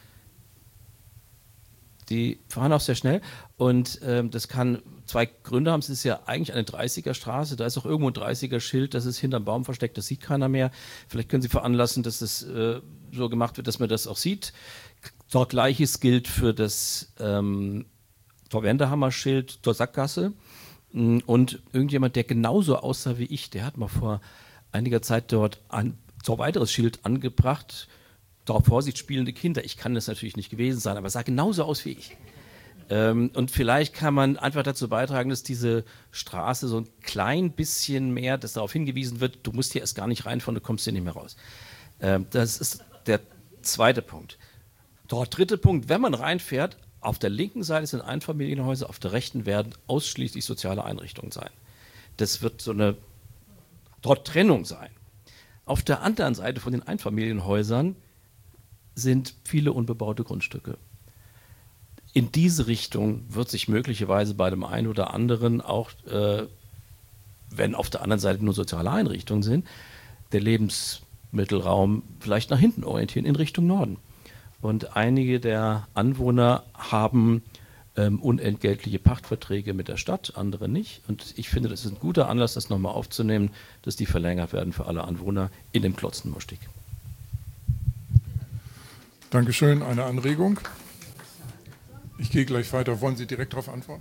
Die fahren auch sehr schnell und ähm, das kann zwei Gründe haben. Es ist ja eigentlich eine dreißiger Straße, da ist auch irgendwo ein dreißiger Schild, das ist hinterm Baum versteckt, das sieht keiner mehr. Vielleicht können Sie veranlassen, dass das äh, so gemacht wird, dass man das auch sieht. Dort Gleiches gilt für das ähm, Torwendehammer-Schild zur Sackgasse. Und irgendjemand, der genauso aussah wie ich, der hat mal vor einiger Zeit dort ein so weiteres Schild angebracht. Darauf Vorsicht, spielende Kinder. Ich kann das natürlich nicht gewesen sein, aber es sah genauso aus wie ich. Ähm, und vielleicht kann man einfach dazu beitragen, dass diese Straße so ein klein bisschen mehr, dass darauf hingewiesen wird, du musst hier erst gar nicht reinfahren, du kommst hier nicht mehr raus. Ähm, das ist der zweite Punkt. Dort dritte Punkt, wenn man reinfährt, auf der linken Seite sind Einfamilienhäuser, auf der rechten werden ausschließlich soziale Einrichtungen sein. Das wird so eine dort Trennung sein. Auf der anderen Seite von den Einfamilienhäusern sind viele unbebaute Grundstücke. In diese Richtung wird sich möglicherweise bei dem einen oder anderen auch, äh, wenn auf der anderen Seite nur soziale Einrichtungen sind, der Lebensmittelraum vielleicht nach hinten orientieren, in Richtung Norden. Und einige der Anwohner haben ähm, unentgeltliche Pachtverträge mit der Stadt, andere nicht. Und ich finde, das ist ein guter Anlass, das nochmal aufzunehmen, dass die verlängert werden für alle Anwohner in dem Klotzenmostieg. Dankeschön. Eine Anregung? Ich gehe gleich weiter. Wollen Sie direkt darauf antworten?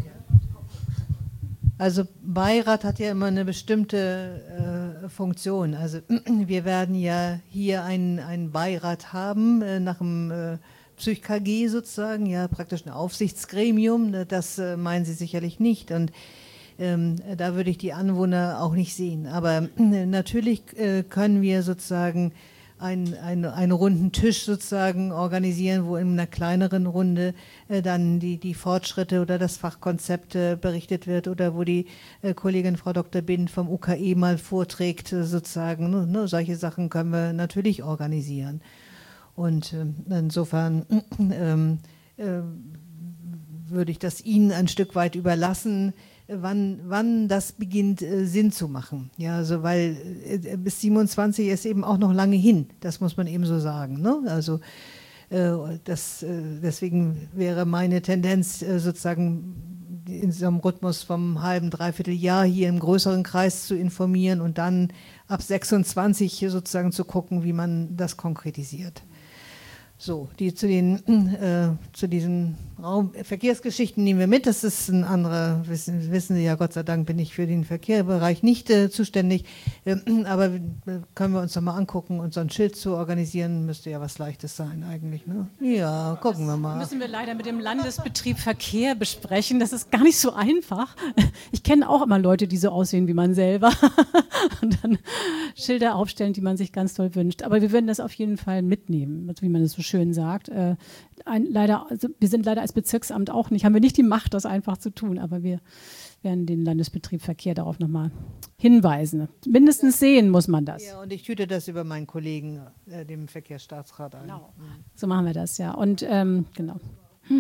Also Beirat hat ja immer eine bestimmte äh, Funktion. Also wir werden ja hier einen, einen Beirat haben, äh, nach dem äh, Psych-K G sozusagen, ja praktisch ein Aufsichtsgremium. Das äh, meinen Sie sicherlich nicht. Und ähm, da würde ich die Anwohner auch nicht sehen. Aber äh, natürlich äh, können wir sozusagen Einen, einen, einen runden Tisch sozusagen organisieren, wo in einer kleineren Runde äh, dann die, die Fortschritte oder das Fachkonzept äh, berichtet wird oder wo die äh, Kollegin Frau Doktor Bind vom U K E mal vorträgt äh, sozusagen. Ne, ne, solche Sachen können wir natürlich organisieren. Und äh, insofern äh, äh, würde ich das Ihnen ein Stück weit überlassen, Wann, wann das beginnt äh, Sinn zu machen. Ja, also weil äh, bis siebenundzwanzig ist eben auch noch lange hin, das muss man eben so sagen. Ne? Also äh, das, äh, deswegen wäre meine Tendenz äh, sozusagen in so einem Rhythmus vom halben, dreiviertel Jahr hier im größeren Kreis zu informieren und dann ab sechsundzwanzig sozusagen zu gucken, wie man das konkretisiert. So, die zu den äh, zu diesen Raum Verkehrsgeschichten nehmen wir mit. Das ist ein anderer, wissen, wissen Sie ja, Gott sei Dank bin ich für den Verkehrsbereich nicht äh, zuständig. Äh, aber äh, können wir uns doch mal angucken und so ein Schild zu organisieren, müsste ja was Leichtes sein eigentlich. Ne? Ja, gucken wir mal. Das müssen wir leider mit dem Landesbetrieb Verkehr besprechen. Das ist gar nicht so einfach. Ich kenne auch immer Leute, die so aussehen wie man selber und dann Schilder aufstellen, die man sich ganz toll wünscht. Aber wir werden das auf jeden Fall mitnehmen, wie man es so schön sagt. Äh, ein, leider, also wir sind leider als Bezirksamt auch nicht, haben wir nicht die Macht, das einfach zu tun, aber wir werden den Landesbetrieb Verkehr darauf nochmal hinweisen. Mindestens sehen muss man das. Ja, und ich tüte das über meinen Kollegen, äh, dem Verkehrsstaatsrat ein. Genau. So machen wir das, ja. Und ähm, genau. Hm.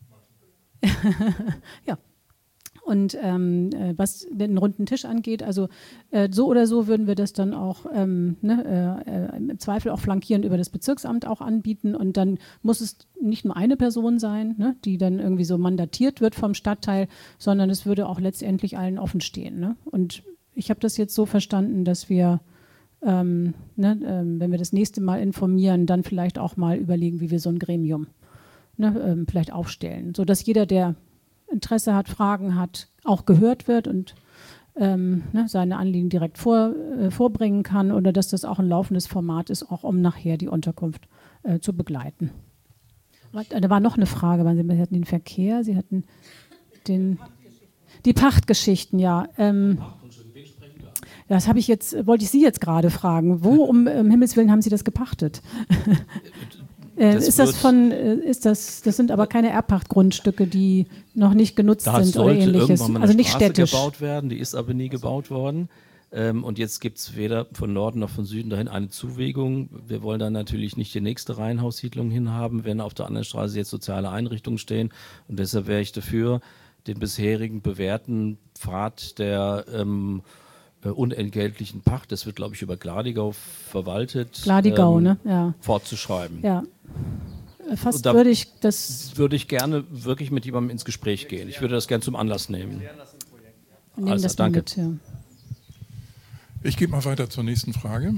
Ja. Und ähm, was den runden Tisch angeht, also äh, so oder so würden wir das dann auch ähm, ne, äh, im Zweifel auch flankierend über das Bezirksamt auch anbieten. Und dann muss es nicht nur eine Person sein, ne, die dann irgendwie so mandatiert wird vom Stadtteil, sondern es würde auch letztendlich allen offen stehen. Ne? Und ich habe das jetzt so verstanden, dass wir, ähm, ne, ähm, wenn wir das nächste Mal informieren, dann vielleicht auch mal überlegen, wie wir so ein Gremium ne, ähm, vielleicht aufstellen, sodass jeder, der Interesse hat, Fragen hat, auch gehört wird und ähm, ne, seine Anliegen direkt vor, äh, vorbringen kann oder dass das auch ein laufendes Format ist, auch um nachher die Unterkunft äh, zu begleiten. Da war noch eine Frage, weil Sie hatten den Verkehr, Sie hatten den, die Pachtgeschichten, ja. Ähm, das habe ich jetzt, wollte ich Sie jetzt gerade fragen. Wo um, um Himmels Willen haben Sie das gepachtet? Das ist das von, ist das, das sind aber keine Erbpachtgrundstücke, die noch nicht genutzt da sind oder ähnliches. Irgendwann mal eine also nicht Straße städtisch gebaut werden, die ist aber nie gebaut worden. Ähm, und jetzt gibt es weder von Norden noch von Süden dahin eine Zuwegung. Wir wollen da natürlich nicht die nächste Reihenhaussiedlung hinhaben, wenn auf der anderen Straße jetzt soziale Einrichtungen stehen. Und deshalb wäre ich dafür, den bisherigen bewährten Pfad der ähm, unentgeltlichen Pacht, das wird, glaube ich, über Gladigau verwaltet, Gladigau, ähm, ne? Ja. fortzuschreiben. Ja. Fast da würde ich das... würde ich gerne wirklich mit jemandem ins Gespräch gehen. Ich würde das gerne zum Anlass nehmen. Wir nehmen also, das mal danke. mit, ja. Ich gehe mal weiter zur nächsten Frage.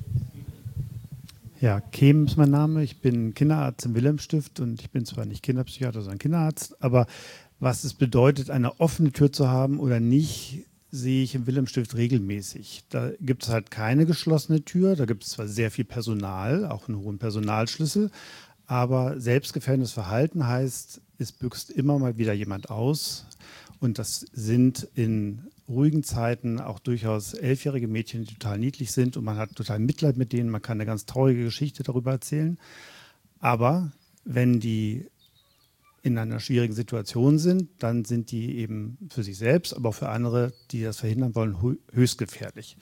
Ja, Kehm ist mein Name. Ich bin Kinderarzt im Wilhelmstift und ich bin zwar nicht Kinderpsychiater, sondern Kinderarzt, aber was es bedeutet, eine offene Tür zu haben oder nicht, sehe ich im Wilhelmstift regelmäßig. Da gibt es halt keine geschlossene Tür, da gibt es zwar sehr viel Personal, auch einen hohen Personalschlüssel, aber selbstgefährdendes Verhalten heißt, es büxt immer mal wieder jemand aus und das sind in ruhigen Zeiten auch durchaus elfjährige Mädchen, die total niedlich sind und man hat total Mitleid mit denen, man kann eine ganz traurige Geschichte darüber erzählen, aber wenn die in einer schwierigen Situation sind, dann sind die eben für sich selbst, aber auch für andere, die das verhindern wollen, höchst gefährlich.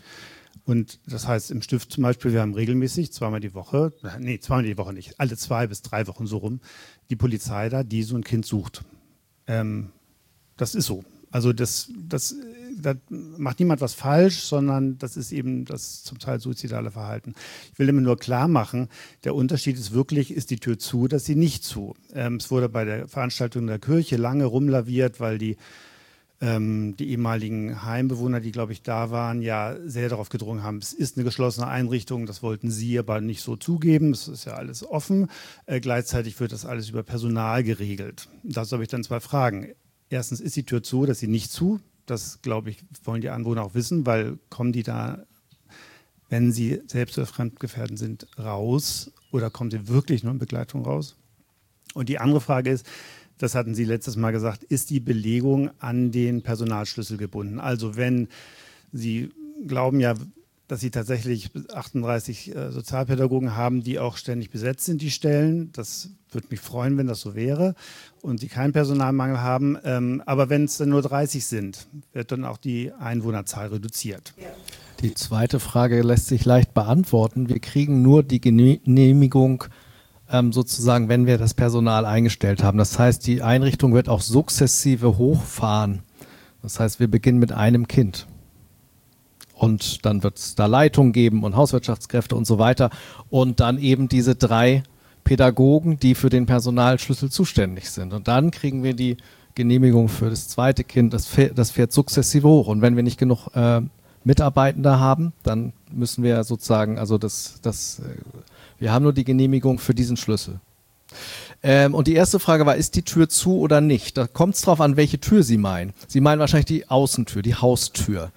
Und das heißt, im Stift zum Beispiel, wir haben regelmäßig zweimal die Woche, nee, zweimal die Woche nicht, alle zwei bis drei Wochen so rum, die Polizei da, die so ein Kind sucht. Ähm, das ist so. Also das, das, da macht niemand was falsch, sondern das ist eben das zum Teil suizidale Verhalten. Ich will immer nur klar machen, der Unterschied ist wirklich, ist die Tür zu, dass sie nicht zu. Ähm, es wurde bei der Veranstaltung in der Kirche lange rumlaviert, weil die ähm, die ehemaligen Heimbewohner, die, glaube ich, da waren, ja sehr darauf gedrungen haben, es ist eine geschlossene Einrichtung, das wollten sie aber nicht so zugeben, es ist ja alles offen. Äh, gleichzeitig wird das alles über Personal geregelt. Dazu habe ich dann zwei Fragen. Erstens, ist die Tür zu, dass sie nicht zu? Das, glaube ich, wollen die Anwohner auch wissen, weil kommen die da, wenn sie selbst oder fremdgefährdend sind, raus oder kommen sie wirklich nur in Begleitung raus? Und die andere Frage ist, das hatten Sie letztes Mal gesagt, ist die Belegung an den Personalschlüssel gebunden? Also wenn Sie glauben ja, dass Sie tatsächlich achtunddreißig äh, Sozialpädagogen haben, die auch ständig besetzt sind, die Stellen. Das würde mich freuen, wenn das so wäre und Sie keinen Personalmangel haben. Ähm, aber wenn es dann nur dreißig sind, wird dann auch die Einwohnerzahl reduziert. Ja. Die zweite Frage lässt sich leicht beantworten. Wir kriegen nur die Genehmigung ähm, sozusagen, wenn wir das Personal eingestellt haben. Das heißt, die Einrichtung wird auch sukzessive hochfahren. Das heißt, wir beginnen mit einem Kind. Und dann wird es da Leitung geben und Hauswirtschaftskräfte und so weiter. Und dann eben diese drei Pädagogen, die für den Personalschlüssel zuständig sind. Und dann kriegen wir die Genehmigung für das zweite Kind. Das fährt, das fährt sukzessive hoch. Und wenn wir nicht genug äh, Mitarbeitende haben, dann müssen wir sozusagen, also das, das, äh, wir haben nur die Genehmigung für diesen Schlüssel. Ähm, und die erste Frage war, ist die Tür zu oder nicht? Da kommt es drauf an, welche Tür Sie meinen. Sie meinen wahrscheinlich die Außentür, die Haustür.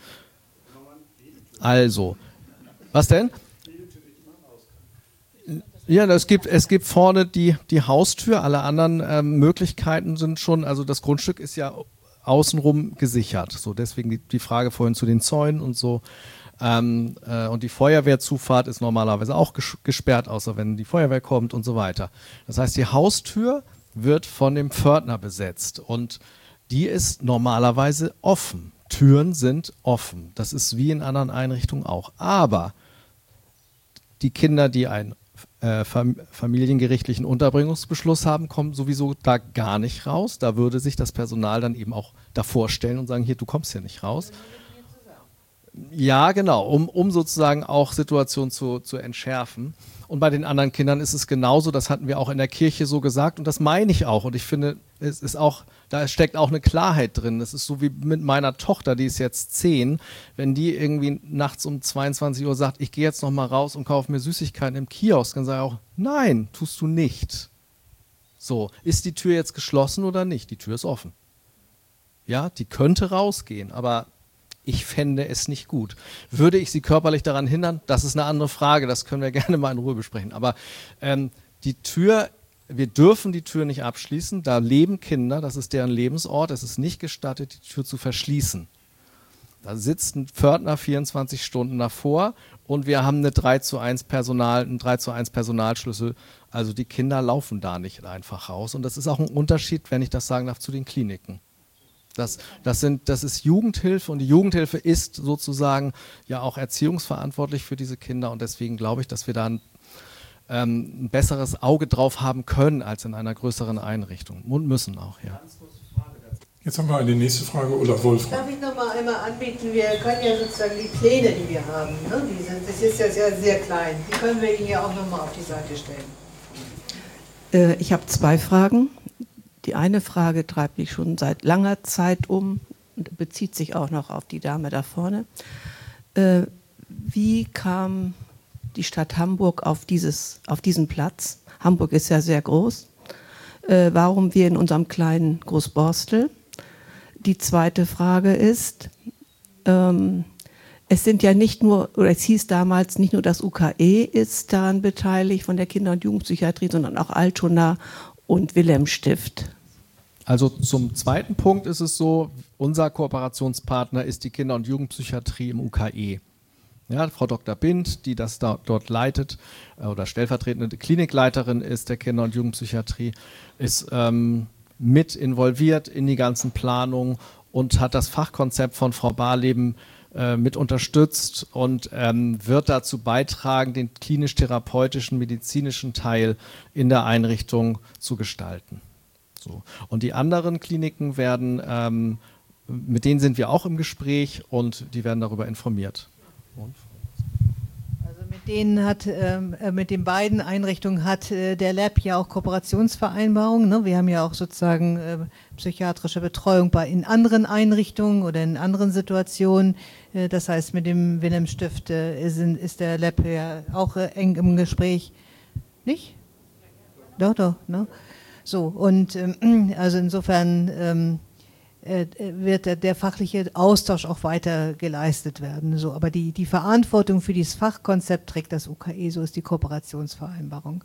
Also, was denn? Ja, es gibt, es gibt vorne die, die Haustür, alle anderen ähm, Möglichkeiten sind schon, also das Grundstück ist ja außenrum gesichert. So, deswegen die, die Frage vorhin zu den Zäunen und so. Ähm, äh, und die Feuerwehrzufahrt ist normalerweise auch ges- gesperrt, außer wenn die Feuerwehr kommt und so weiter. Das heißt, die Haustür wird von dem Pförtner besetzt und die ist normalerweise offen. Türen sind offen. Das ist wie in anderen Einrichtungen auch. Aber die Kinder, die einen äh, fam- familiengerichtlichen Unterbringungsbeschluss haben, kommen sowieso da gar nicht raus. Da würde sich das Personal dann eben auch davor stellen und sagen, hier, du kommst hier nicht raus. Ja, genau, um, um sozusagen auch Situationen zu, zu entschärfen. Und bei den anderen Kindern ist es genauso, das hatten wir auch in der Kirche so gesagt und das meine ich auch. Und ich finde, es ist auch, da steckt auch eine Klarheit drin. Das ist so wie mit meiner Tochter, die ist jetzt zehn, wenn die irgendwie nachts um zweiundzwanzig Uhr sagt, ich gehe jetzt noch mal raus und kaufe mir Süßigkeiten im Kiosk, dann sage ich auch, nein, tust du nicht. So, ist die Tür jetzt geschlossen oder nicht? Die Tür ist offen. Ja, die könnte rausgehen, aber ich fände es nicht gut. Würde ich sie körperlich daran hindern? Das ist eine andere Frage, das können wir gerne mal in Ruhe besprechen. Aber ähm, die Tür, wir dürfen die Tür nicht abschließen, da leben Kinder, das ist deren Lebensort, es ist nicht gestattet, die Tür zu verschließen. Da sitzt ein Pförtner vierundzwanzig Stunden davor und wir haben eine drei zu eins Personal, einen drei zu eins Personalschlüssel, also die Kinder laufen da nicht einfach raus. Und das ist auch ein Unterschied, wenn ich das sagen darf, zu den Kliniken. Das, das, sind, das ist Jugendhilfe und die Jugendhilfe ist sozusagen ja auch erziehungsverantwortlich für diese Kinder und deswegen glaube ich, dass wir da ein, ähm, ein besseres Auge drauf haben können als in einer größeren Einrichtung und müssen auch, ja. Jetzt haben wir eine nächste Frage, Olaf Wolf. Darf ich noch mal einmal anbieten, wir können ja sozusagen die Pläne, die wir haben, ne, die sind, das ist ja sehr, sehr klein, die können wir Ihnen ja auch noch mal auf die Seite stellen. Äh, ich habe zwei Fragen. Die eine Frage treibt mich schon seit langer Zeit um und bezieht sich auch noch auf die Dame da vorne. Äh, wie kam die Stadt Hamburg auf, dieses, auf diesen Platz? Hamburg ist ja sehr groß. Äh, warum wir in unserem kleinen Großborstel? Die zweite Frage ist, ähm, es sind ja nicht nur, oder es hieß damals, nicht nur das U K E ist daran beteiligt von der Kinder- und Jugendpsychiatrie, sondern auch Altona und Wilhelmstift. Also zum zweiten Punkt ist es so, unser Kooperationspartner ist die Kinder- und Jugendpsychiatrie im U K E. Ja, Frau Doktor Bindt, die das da, dort leitet äh, oder stellvertretende Klinikleiterin ist der Kinder- und Jugendpsychiatrie, ist ähm, mit involviert in die ganzen Planungen und hat das Fachkonzept von Frau Barleben äh, mit unterstützt und ähm, wird dazu beitragen, den klinisch-therapeutischen, medizinischen Teil in der Einrichtung zu gestalten. So. Und die anderen Kliniken werden, ähm, mit denen sind wir auch im Gespräch und die werden darüber informiert. Und? Mit denen hat, ähm, mit den beiden Einrichtungen hat äh, der Lab ja auch Kooperationsvereinbarungen. Ne? Wir haben ja auch sozusagen äh, psychiatrische Betreuung bei in anderen Einrichtungen oder in anderen Situationen. Äh, das heißt, mit dem Wilhelm-Stift äh, ist, ist der Lab ja auch äh, eng im Gespräch. Nicht? Doch, doch. Ne? So, und ähm, also insofern ähm, wird der, der fachliche Austausch auch weiter geleistet werden. So, aber die, die Verantwortung für dieses Fachkonzept trägt das U K E, so ist die Kooperationsvereinbarung.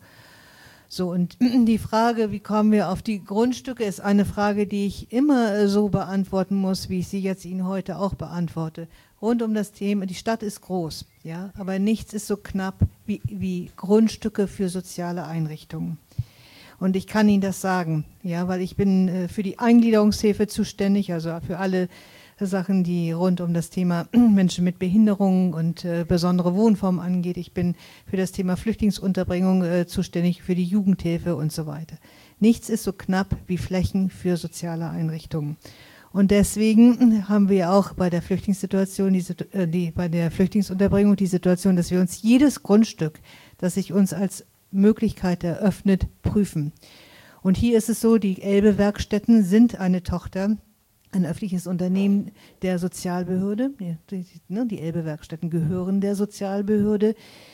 So, und die Frage, wie kommen wir auf die Grundstücke, ist eine Frage, die ich immer so beantworten muss, wie ich sie jetzt Ihnen heute auch beantworte. Rund um das Thema, die Stadt ist groß, ja, aber nichts ist so knapp wie, wie Grundstücke für soziale Einrichtungen. Und ich kann Ihnen das sagen, ja, weil ich bin äh, für die Eingliederungshilfe zuständig, also für alle Sachen, die rund um das Thema Menschen mit Behinderungen und äh, besondere Wohnformen angeht. Ich bin für das Thema Flüchtlingsunterbringung äh, zuständig, für die Jugendhilfe und so weiter. Nichts ist so knapp wie Flächen für soziale Einrichtungen. Und deswegen haben wir auch bei der Flüchtlingssituation, die, äh, die, bei der Flüchtlingsunterbringung die Situation, dass wir uns jedes Grundstück, das sich uns als Möglichkeit eröffnet, prüfen. Und hier ist es so, die Elbe-Werkstätten sind eine Tochter, ein öffentliches Unternehmen der Sozialbehörde. Die, die, die Elbe-Werkstätten gehören der Sozialbehörde.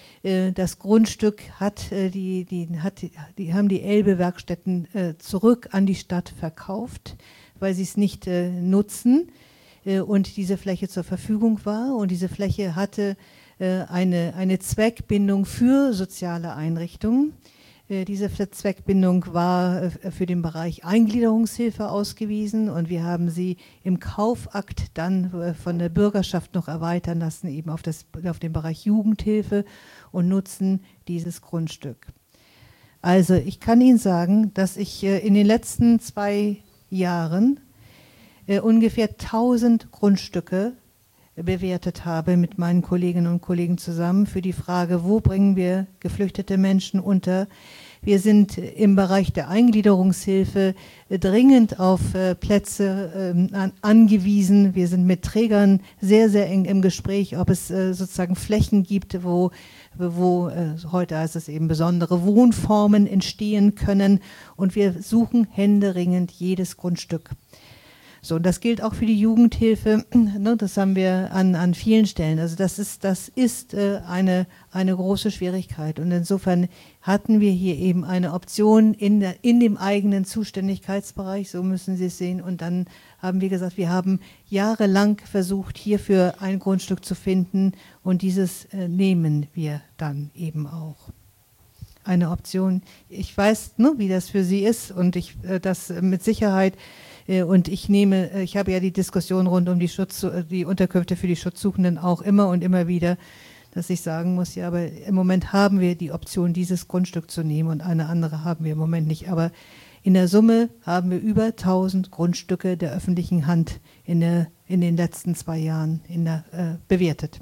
Das Grundstück hat die, die, hat, die haben die Elbe-Werkstätten zurück an die Stadt verkauft, weil sie es nicht nutzen und diese Fläche zur Verfügung war. Und diese Fläche hatte Eine, eine Zweckbindung für soziale Einrichtungen. Diese Zweckbindung war für den Bereich Eingliederungshilfe ausgewiesen und wir haben sie im Kaufakt dann von der Bürgerschaft noch erweitern lassen, eben auf, das, auf den Bereich Jugendhilfe und nutzen dieses Grundstück. Also ich kann Ihnen sagen, dass ich in den letzten zwei Jahren ungefähr tausend Grundstücke bewertet habe mit meinen Kolleginnen und Kollegen zusammen für die Frage, wo bringen wir geflüchtete Menschen unter. Wir sind im Bereich der Eingliederungshilfe dringend auf Plätze angewiesen. Wir sind mit Trägern sehr, sehr eng im Gespräch, ob es sozusagen Flächen gibt, wo, wo heute heißt es eben besondere Wohnformen entstehen können. Und wir suchen händeringend jedes Grundstück. So, und das gilt auch für die Jugendhilfe, ne, das haben wir an, an vielen Stellen. Also das ist, das ist äh, eine, eine große Schwierigkeit. Und insofern hatten wir hier eben eine Option in, der, in dem eigenen Zuständigkeitsbereich, so müssen Sie es sehen. Und dann haben wir gesagt, wir haben jahrelang versucht, hierfür ein Grundstück zu finden und dieses äh, nehmen wir dann eben auch. Eine Option. Ich weiß, ne, wie das für Sie ist und ich äh, das mit Sicherheit. Und ich nehme, ich habe ja die Diskussion rund um die Schutz, die Unterkünfte für die Schutzsuchenden auch immer und immer wieder, dass ich sagen muss, ja, aber im Moment haben wir die Option, dieses Grundstück zu nehmen und eine andere haben wir im Moment nicht. Aber in der Summe haben wir über tausend Grundstücke der öffentlichen Hand in, der, in den letzten zwei Jahren in der, äh, bewertet.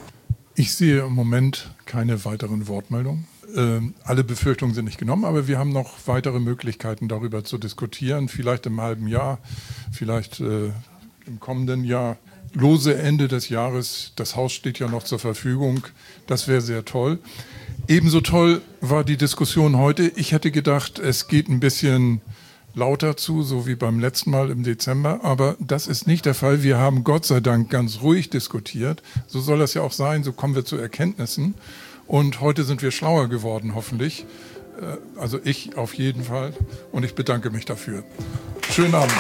Ich sehe im Moment keine weiteren Wortmeldungen. Ähm, alle Befürchtungen sind nicht genommen, aber wir haben noch weitere Möglichkeiten, darüber zu diskutieren. Vielleicht im halben Jahr, vielleicht äh, im kommenden Jahr. Lose Ende des Jahres. Das Haus steht ja noch zur Verfügung. Das wäre sehr toll. Ebenso toll war die Diskussion heute. Ich hätte gedacht, es geht ein bisschen lauter zu, so wie beim letzten Mal im Dezember. Aber das ist nicht der Fall. Wir haben Gott sei Dank ganz ruhig diskutiert. So soll das ja auch sein. So kommen wir zu Erkenntnissen. Und heute sind wir schlauer geworden, hoffentlich. Also ich auf jeden Fall. Und ich bedanke mich dafür. Schönen Abend.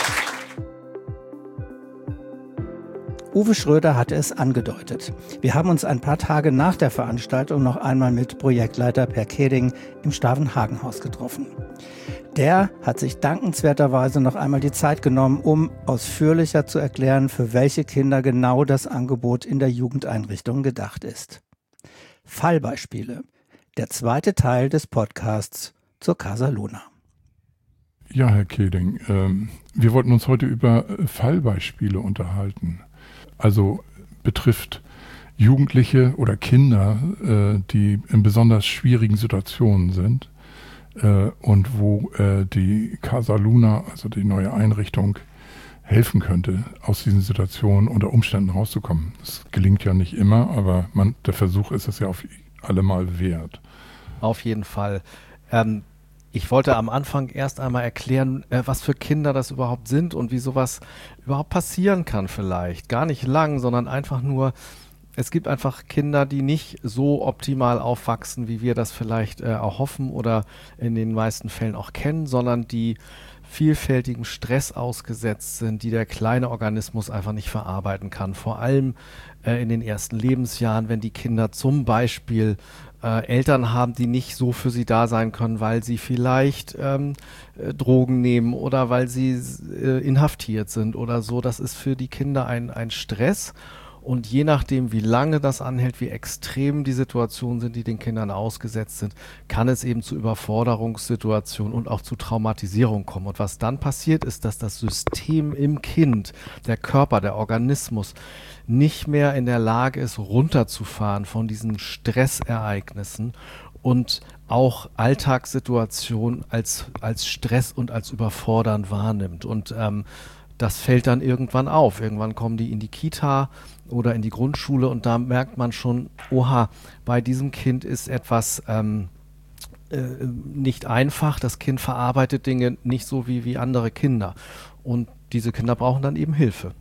Uwe Schröder hatte es angedeutet. Wir haben uns ein paar Tage nach der Veranstaltung noch einmal mit Projektleiter Per Keding im Stavenhagenhaus getroffen. Der hat sich dankenswerterweise noch einmal die Zeit genommen, um ausführlicher zu erklären, für welche Kinder genau das Angebot in der Jugendeinrichtung gedacht ist. Fallbeispiele. Der zweite Teil des Podcasts zur Casa Luna. Ja, Herr Keding, ähm, wir wollten uns heute über Fallbeispiele unterhalten. Also betrifft Jugendliche oder Kinder, äh, die in besonders schwierigen Situationen sind äh, und wo äh, die Casa Luna, also die neue Einrichtung, helfen könnte, aus diesen Situationen unter Umständen rauszukommen. Das gelingt ja nicht immer, aber man, der Versuch ist es ja auf alle Mal wert. Auf jeden Fall. Ähm, ich wollte am Anfang erst einmal erklären, äh, was für Kinder das überhaupt sind und wie sowas überhaupt passieren kann vielleicht. Gar nicht lang, sondern einfach nur, es gibt einfach Kinder, die nicht so optimal aufwachsen, wie wir das vielleicht äh, auch hoffen oder in den meisten Fällen auch kennen, sondern die vielfältigem Stress ausgesetzt sind, die der kleine Organismus einfach nicht verarbeiten kann. Vor allem äh, in den ersten Lebensjahren, wenn die Kinder zum Beispiel äh, Eltern haben, die nicht so für sie da sein können, weil sie vielleicht ähm, äh, Drogen nehmen oder weil sie äh, inhaftiert sind oder so. Das ist für die Kinder ein, ein Stress. Und je nachdem, wie lange das anhält, wie extrem die Situationen sind, die den Kindern ausgesetzt sind, kann es eben zu Überforderungssituationen und auch zu Traumatisierung kommen. Und was dann passiert, ist, dass das System im Kind, der Körper, der Organismus, nicht mehr in der Lage ist, runterzufahren von diesen Stressereignissen und auch Alltagssituationen als, als Stress und als überfordernd wahrnimmt. Und ähm, das fällt dann irgendwann auf. Irgendwann kommen die in die Kita oder in die Grundschule und da merkt man schon, oha, bei diesem Kind ist etwas ähm, äh, nicht einfach. Das Kind verarbeitet Dinge nicht so wie, wie andere Kinder. Und diese Kinder brauchen dann eben Hilfe.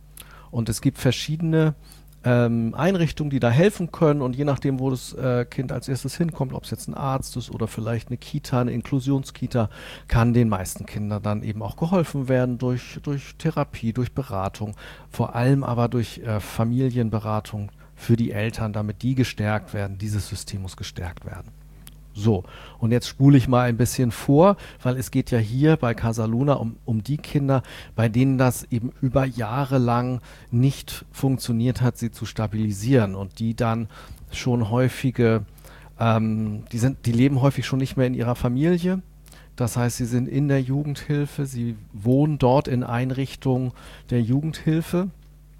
Und es gibt verschiedene ähm, Einrichtungen, die da helfen können und je nachdem, wo das äh, Kind als erstes hinkommt, ob es jetzt ein Arzt ist oder vielleicht eine Kita, eine Inklusionskita, kann den meisten Kindern dann eben auch geholfen werden durch, durch Therapie, durch Beratung, vor allem aber durch äh, Familienberatung für die Eltern, damit die gestärkt werden. Dieses System muss gestärkt werden. So, und jetzt spule ich mal ein bisschen vor, weil es geht ja hier bei Casa Luna um, um die Kinder, bei denen das eben über Jahre lang nicht funktioniert hat, sie zu stabilisieren und die dann schon häufige, ähm, die sind, die leben häufig schon nicht mehr in ihrer Familie. Das heißt, sie sind in der Jugendhilfe, sie wohnen dort in Einrichtungen der Jugendhilfe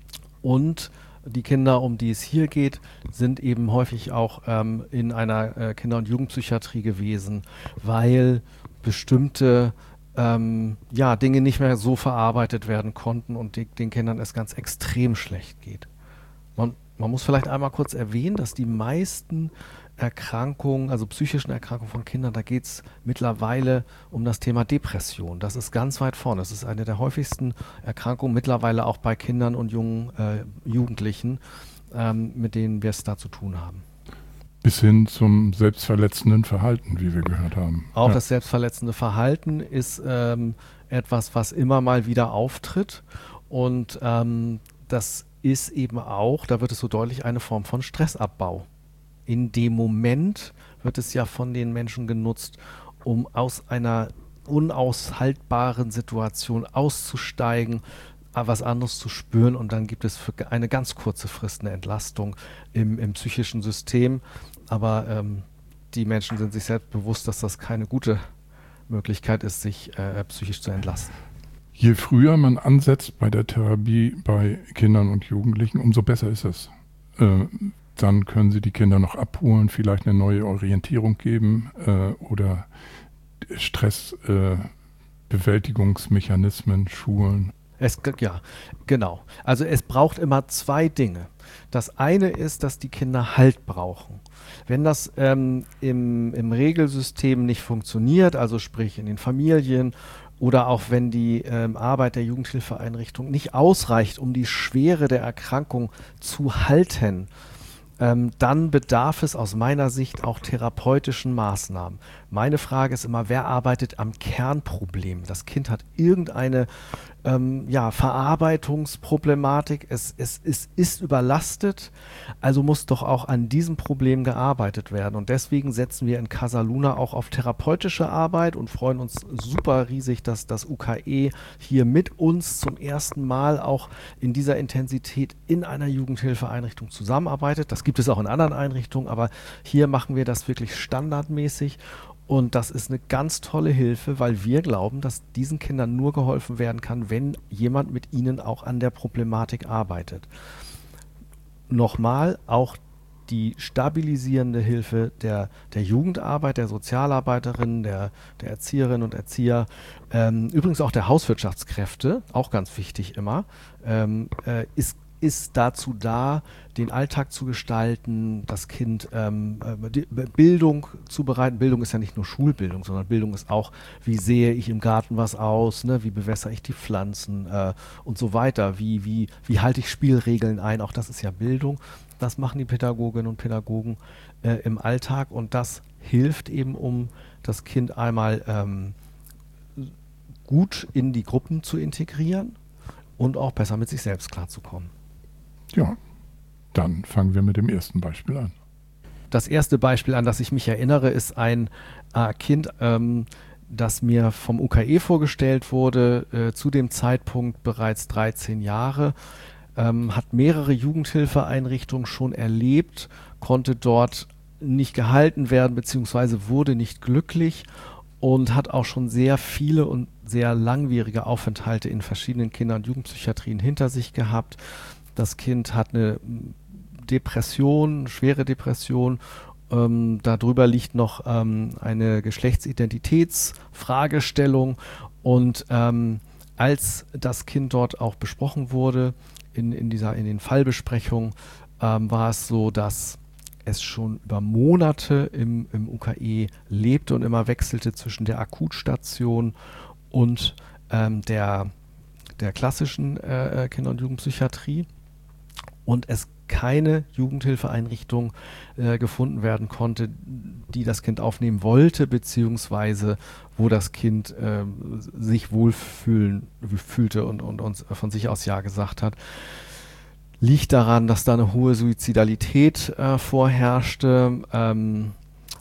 und die Kinder, um die es hier geht, sind eben häufig auch ähm, in einer äh, Kinder- und Jugendpsychiatrie gewesen, weil bestimmte ähm, ja, Dinge nicht mehr so verarbeitet werden konnten und die, den Kindern es ganz extrem schlecht geht. Man, man muss vielleicht einmal kurz erwähnen, dass die meisten Erkrankungen, also psychischen Erkrankungen von Kindern, da geht es mittlerweile um das Thema Depression. Das ist ganz weit vorne. Das ist eine der häufigsten Erkrankungen mittlerweile auch bei Kindern und jungen äh, Jugendlichen, ähm, mit denen wir es da zu tun haben. Bis hin zum selbstverletzenden Verhalten, wie wir gehört haben. Auch ja. Das selbstverletzende Verhalten ist ähm, etwas, was immer mal wieder auftritt und ähm, das ist eben auch, da wird es so deutlich, eine Form von Stressabbau. In dem Moment wird es ja von den Menschen genutzt, um aus einer unaushaltbaren Situation auszusteigen, was anderes zu spüren und dann gibt es für eine ganz kurze Frist eine Entlastung im, im psychischen System. Aber ähm, die Menschen sind sich selbst bewusst, dass das keine gute Möglichkeit ist, sich äh, psychisch zu entlasten. Je früher man ansetzt bei der Therapie bei Kindern und Jugendlichen, umso besser ist es. Äh, Dann können Sie die Kinder noch abholen, vielleicht eine neue Orientierung geben äh, oder Stressbewältigungsmechanismen äh, schulen. Es, ja, genau. Also es braucht immer zwei Dinge. Das eine ist, dass die Kinder Halt brauchen. Wenn das ähm, im, im Regelsystem nicht funktioniert, also sprich in den Familien oder auch wenn die ähm, Arbeit der Jugendhilfeeinrichtung nicht ausreicht, um die Schwere der Erkrankung zu halten, Ähm, dann bedarf es aus meiner Sicht auch therapeutischen Maßnahmen. Meine Frage ist immer, wer arbeitet am Kernproblem? Das Kind hat irgendeine ähm, ja, Verarbeitungsproblematik, es, es, es ist überlastet, also muss doch auch an diesem Problem gearbeitet werden. Und deswegen setzen wir in Casa Luna auch auf therapeutische Arbeit und freuen uns super riesig, dass das U K E hier mit uns zum ersten Mal auch in dieser Intensität in einer Jugendhilfeeinrichtung zusammenarbeitet. Das gibt es auch in anderen Einrichtungen, aber hier machen wir das wirklich standardmäßig. Und das ist eine ganz tolle Hilfe, weil wir glauben, dass diesen Kindern nur geholfen werden kann, wenn jemand mit ihnen auch an der Problematik arbeitet. nochmal auch die stabilisierende Hilfe der, der Jugendarbeit, der Sozialarbeiterinnen, der, der Erzieherinnen und Erzieher, ähm, übrigens auch der Hauswirtschaftskräfte, auch ganz wichtig immer, ähm, äh, ist, ist dazu da, den Alltag zu gestalten, das Kind ähm, die Bildung zu bereiten. Bildung ist ja nicht nur Schulbildung, sondern Bildung ist auch, wie sehe ich im Garten was aus, ne? Wie bewässere ich die Pflanzen äh, und so weiter, wie, wie, wie halte ich Spielregeln ein, auch das ist ja Bildung. Das machen die Pädagoginnen und Pädagogen äh, im Alltag und das hilft eben, um das Kind einmal ähm, gut in die Gruppen zu integrieren und auch besser mit sich selbst klarzukommen. Ja, dann fangen wir mit dem ersten Beispiel an. Das erste Beispiel, an das ich mich erinnere, ist ein äh, Kind, ähm, das mir vom U K E vorgestellt wurde, äh, zu dem Zeitpunkt bereits dreizehn Jahre. Ähm, hat mehrere Jugendhilfeeinrichtungen schon erlebt, konnte dort nicht gehalten werden, beziehungsweise wurde nicht glücklich und hat auch schon sehr viele und sehr langwierige Aufenthalte in verschiedenen Kinder- und Jugendpsychiatrien hinter sich gehabt. Das Kind hat eine Depression, schwere Depression. Ähm, darüber liegt noch ähm, eine Geschlechtsidentitätsfragestellung und ähm, als das Kind dort auch besprochen wurde, In, in, dieser, in den Fallbesprechungen ähm, war es so, dass es schon über Monate im, im U K E lebte und immer wechselte zwischen der Akutstation und ähm, der, der klassischen äh, Kinder- und Jugendpsychiatrie und es keine Jugendhilfeeinrichtung äh, gefunden werden konnte, die das Kind aufnehmen wollte, beziehungsweise wo das Kind äh, sich wohlfühlen fühlte und, und uns von sich aus Ja gesagt hat. Liegt daran, dass da eine hohe Suizidalität äh, vorherrschte. Ähm,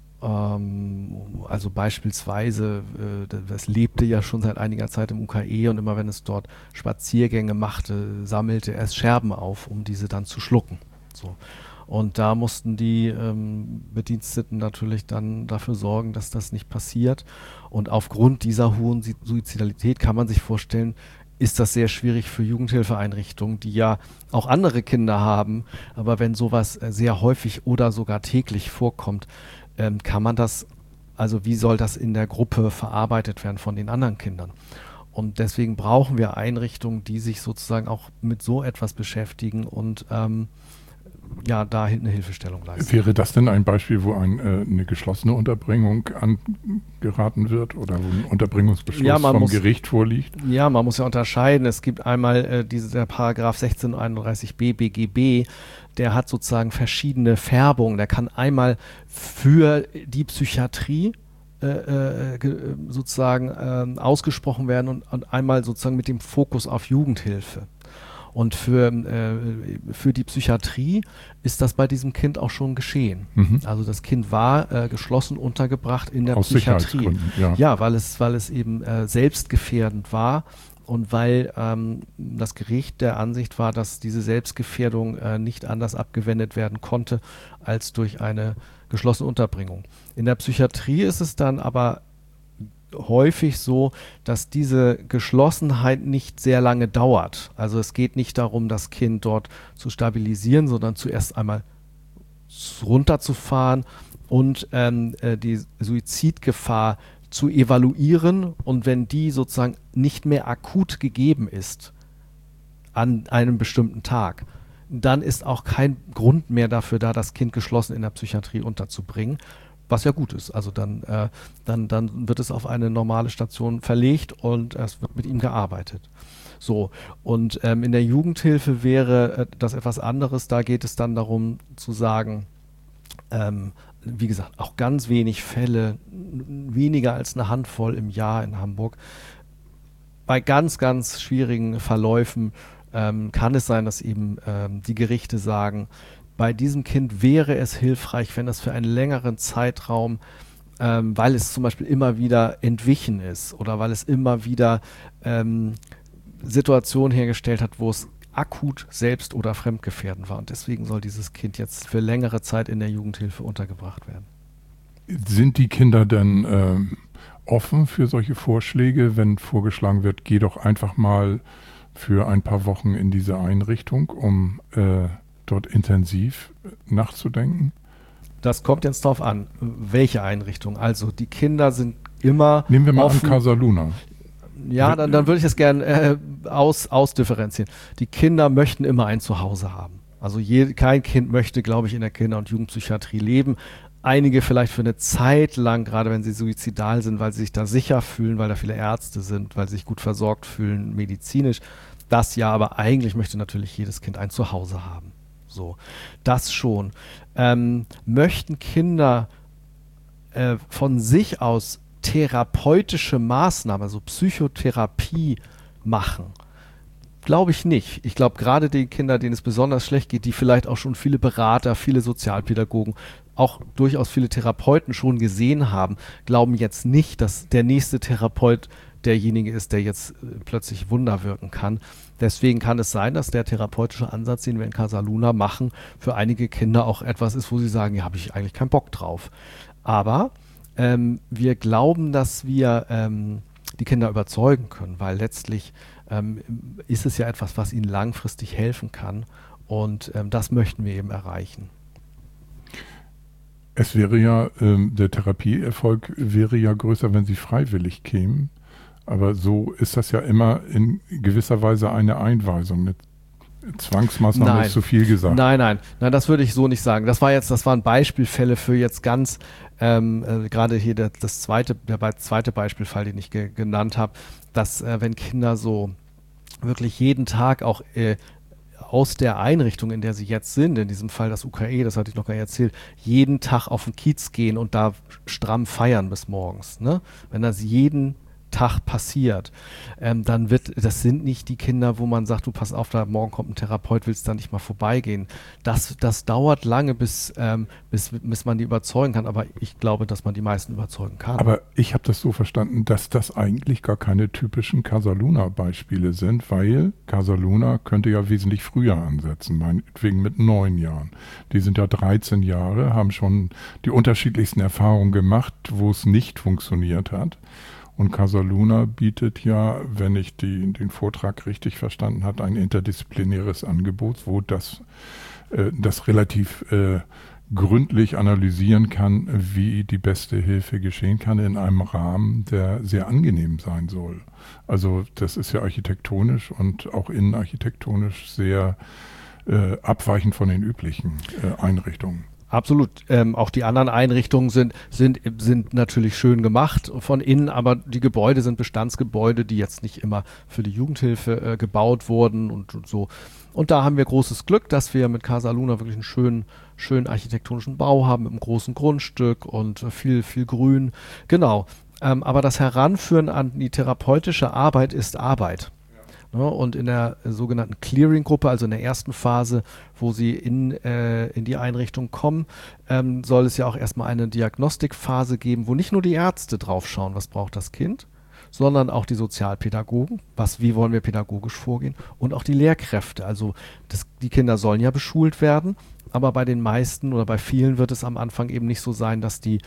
ähm, also beispielsweise, äh, das lebte ja schon seit einiger Zeit im U K E und immer wenn es dort Spaziergänge machte, sammelte es Scherben auf, um diese dann zu schlucken. So. Und da mussten die ähm, Bediensteten natürlich dann dafür sorgen, dass das nicht passiert. Und aufgrund dieser hohen Suizidalität kann man sich vorstellen, ist das sehr schwierig für Jugendhilfeeinrichtungen, die ja auch andere Kinder haben. Aber wenn sowas äh, sehr häufig oder sogar täglich vorkommt, ähm, kann man das, also wie soll das in der Gruppe verarbeitet werden von den anderen Kindern? Und deswegen brauchen wir Einrichtungen, die sich sozusagen auch mit so etwas beschäftigen und ähm, ja, da eine Hilfestellung leisten. Wäre das denn ein Beispiel, wo ein, äh, eine geschlossene Unterbringung angeraten wird oder wo ein Unterbringungsbeschluss ja, vom muss, Gericht vorliegt? Ja, man muss ja unterscheiden. Es gibt einmal äh, diese, der Paragraph sechzehnhunderteinunddreißig b B G B, der hat sozusagen verschiedene Färbungen. Der kann einmal für die Psychiatrie äh, äh, sozusagen äh, ausgesprochen werden und, und einmal sozusagen mit dem Fokus auf Jugendhilfe. Und für, äh, für die Psychiatrie ist das bei diesem Kind auch schon geschehen. Mhm. Also das Kind war äh, geschlossen untergebracht in der Aus Psychiatrie. Ja. ja, weil es, weil es eben äh, selbstgefährdend war und weil ähm, das Gericht der Ansicht war, dass diese Selbstgefährdung äh, nicht anders abgewendet werden konnte als durch eine geschlossene Unterbringung. In der Psychiatrie ist es dann aber häufig so, dass diese Geschlossenheit nicht sehr lange dauert. Also es geht nicht darum, das Kind dort zu stabilisieren, sondern zuerst einmal runterzufahren und ähm, äh, die Suizidgefahr zu evaluieren und wenn die sozusagen nicht mehr akut gegeben ist an einem bestimmten Tag, dann ist auch kein Grund mehr dafür da, das Kind geschlossen in der Psychiatrie unterzubringen. Was ja gut ist. Also dann, äh, dann, dann wird es auf eine normale Station verlegt und es wird mit ihm gearbeitet. So, und ähm, in der Jugendhilfe wäre äh, das etwas anderes. Da geht es dann darum zu sagen, ähm, wie gesagt, auch ganz wenig Fälle, weniger als eine Handvoll im Jahr in Hamburg. Bei ganz, ganz schwierigen Verläufen ähm, kann es sein, dass eben ähm, die Gerichte sagen, bei diesem Kind wäre es hilfreich, wenn es für einen längeren Zeitraum, ähm, weil es zum Beispiel immer wieder entwichen ist oder weil es immer wieder ähm, Situationen hergestellt hat, wo es akut selbst- oder fremdgefährdend war. Und deswegen soll dieses Kind jetzt für längere Zeit in der Jugendhilfe untergebracht werden. Sind die Kinder denn ähm, offen für solche Vorschläge, wenn vorgeschlagen wird, geh doch einfach mal für ein paar Wochen in diese Einrichtung, um äh, dort intensiv nachzudenken? Das kommt jetzt drauf an, welche Einrichtung. Also die Kinder sind immer Nehmen wir mal offen. an Casa Luna. Ja, dann, dann würde ich das gerne äh, aus, ausdifferenzieren. Die Kinder möchten immer ein Zuhause haben. Also je, kein Kind möchte, glaube ich, in der Kinder- und Jugendpsychiatrie leben. Einige vielleicht für eine Zeit lang, gerade wenn sie suizidal sind, weil sie sich da sicher fühlen, weil da viele Ärzte sind, weil sie sich gut versorgt fühlen, medizinisch. Das ja, aber eigentlich möchte natürlich jedes Kind ein Zuhause haben. So, das schon. Ähm, möchten Kinder äh, von sich aus therapeutische Maßnahmen, also Psychotherapie machen? Glaube ich nicht. Ich glaube, gerade die Kinder, denen es besonders schlecht geht, die vielleicht auch schon viele Berater, viele Sozialpädagogen, auch durchaus viele Therapeuten schon gesehen haben, glauben jetzt nicht, dass der nächste Therapeut derjenige ist, der jetzt äh, plötzlich Wunder wirken kann. Deswegen kann es sein, dass der therapeutische Ansatz, den wir in Casa Luna machen, für einige Kinder auch etwas ist, wo sie sagen, ja, habe ich eigentlich keinen Bock drauf. Aber ähm, wir glauben, dass wir ähm, die Kinder überzeugen können, weil letztlich ähm, ist es ja etwas, was ihnen langfristig helfen kann, und ähm, das möchten wir eben erreichen. Es wäre ja, ähm, der Therapieerfolg wäre ja größer, wenn sie freiwillig kämen. Aber so ist das ja immer in gewisser Weise eine Einweisung. Eine Zwangsmaßnahme Nein. ist zu viel gesagt. Nein, nein, nein, das würde ich so nicht sagen. Das war jetzt, das waren Beispielfälle für jetzt ganz, ähm, äh, gerade hier der, das zweite, der be- zweite Beispielfall, den ich ge- genannt habe, dass äh, wenn Kinder so wirklich jeden Tag auch äh, aus der Einrichtung, in der sie jetzt sind, in diesem Fall das U K E, das hatte ich noch gar nicht erzählt, jeden Tag auf den Kiez gehen und da stramm feiern bis morgens. Ne? Wenn das jeden Tag passiert, ähm, dann wird, das sind nicht die Kinder, wo man sagt, du pass auf, da morgen kommt ein Therapeut, willst da nicht mal vorbeigehen. Das, das dauert lange, bis, ähm, bis, bis man die überzeugen kann, aber ich glaube, dass man die meisten überzeugen kann. Aber ich habe das so verstanden, dass das eigentlich gar keine typischen Casa Luna-Beispiele sind, weil Casa Luna könnte ja wesentlich früher ansetzen, meinetwegen mit neun Jahren. Die sind ja dreizehn Jahre, haben schon die unterschiedlichsten Erfahrungen gemacht, wo es nicht funktioniert hat. Und Casa Luna bietet ja, wenn ich die, den Vortrag richtig verstanden habe, ein interdisziplinäres Angebot, wo das, äh, das relativ äh, gründlich analysieren kann, wie die beste Hilfe geschehen kann in einem Rahmen, der sehr angenehm sein soll. Also das ist ja architektonisch und auch innenarchitektonisch sehr äh, abweichend von den üblichen äh, Einrichtungen. Absolut. Ähm, auch die anderen Einrichtungen sind, sind, sind natürlich schön gemacht von innen, aber die Gebäude sind Bestandsgebäude, die jetzt nicht immer für die Jugendhilfe äh, gebaut wurden und, und so. Und da haben wir großes Glück, dass wir mit Casa Luna wirklich einen schönen, schönen architektonischen Bau haben, mit einem großen Grundstück und viel, viel Grün. Genau. Ähm, aber das Heranführen an die therapeutische Arbeit ist Arbeit. Ne, und in der äh, sogenannten Clearing-Gruppe, also in der ersten Phase, wo sie in, äh, in die Einrichtung kommen, ähm, soll es ja auch erstmal eine Diagnostikphase geben, wo nicht nur die Ärzte drauf schauen, was braucht das Kind, sondern auch die Sozialpädagogen, was, wie wollen wir pädagogisch vorgehen, und auch die Lehrkräfte. Also das, die Kinder sollen ja beschult werden, aber bei den meisten oder bei vielen wird es am Anfang eben nicht so sein, dass die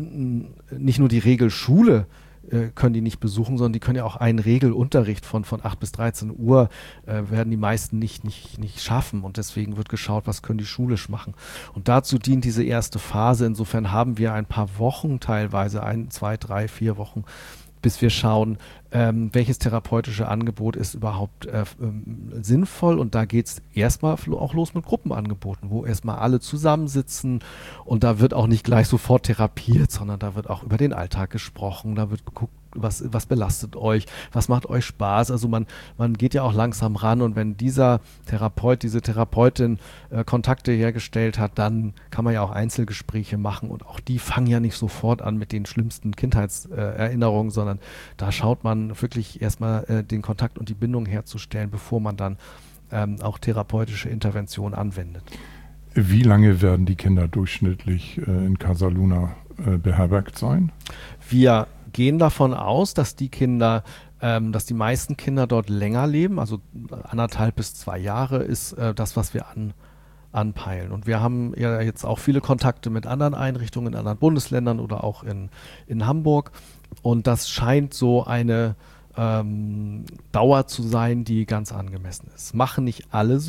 n- nicht nur die Regelschule können die nicht besuchen, sondern die können ja auch einen Regelunterricht von, von acht bis dreizehn Uhr äh, werden die meisten nicht, nicht, nicht schaffen, und deswegen wird geschaut, was können die schulisch machen. Und dazu dient diese erste Phase. Insofern haben wir ein paar Wochen, teilweise ein, zwei, drei, vier Wochen, bis wir schauen, ähm, welches therapeutische Angebot ist überhaupt äh, ähm, sinnvoll. Und da geht es erstmal auch los mit Gruppenangeboten, wo erstmal alle zusammensitzen, und da wird auch nicht gleich sofort therapiert, sondern da wird auch über den Alltag gesprochen, da wird geguckt, was, was belastet euch, was macht euch Spaß. Also man, man geht ja auch langsam ran, und wenn dieser Therapeut, diese Therapeutin äh, Kontakte hergestellt hat, dann kann man ja auch Einzelgespräche machen, und auch die fangen ja nicht sofort an mit den schlimmsten Kindheitserinnerungen, äh, sondern da schaut man wirklich erstmal äh, den Kontakt und die Bindung herzustellen, bevor man dann ähm, auch therapeutische Intervention anwendet. Wie lange werden die Kinder durchschnittlich äh, in Casa Luna äh, beherbergt sein? Wir gehen davon aus, dass die Kinder, ähm, dass die meisten Kinder dort länger leben, also anderthalb bis zwei Jahre ist äh, das, was wir an, anpeilen. Und wir haben ja jetzt auch viele Kontakte mit anderen Einrichtungen in anderen Bundesländern oder auch in, in Hamburg. Und das scheint so eine ähm, Dauer zu sein, die ganz angemessen ist. Machen nicht alle so,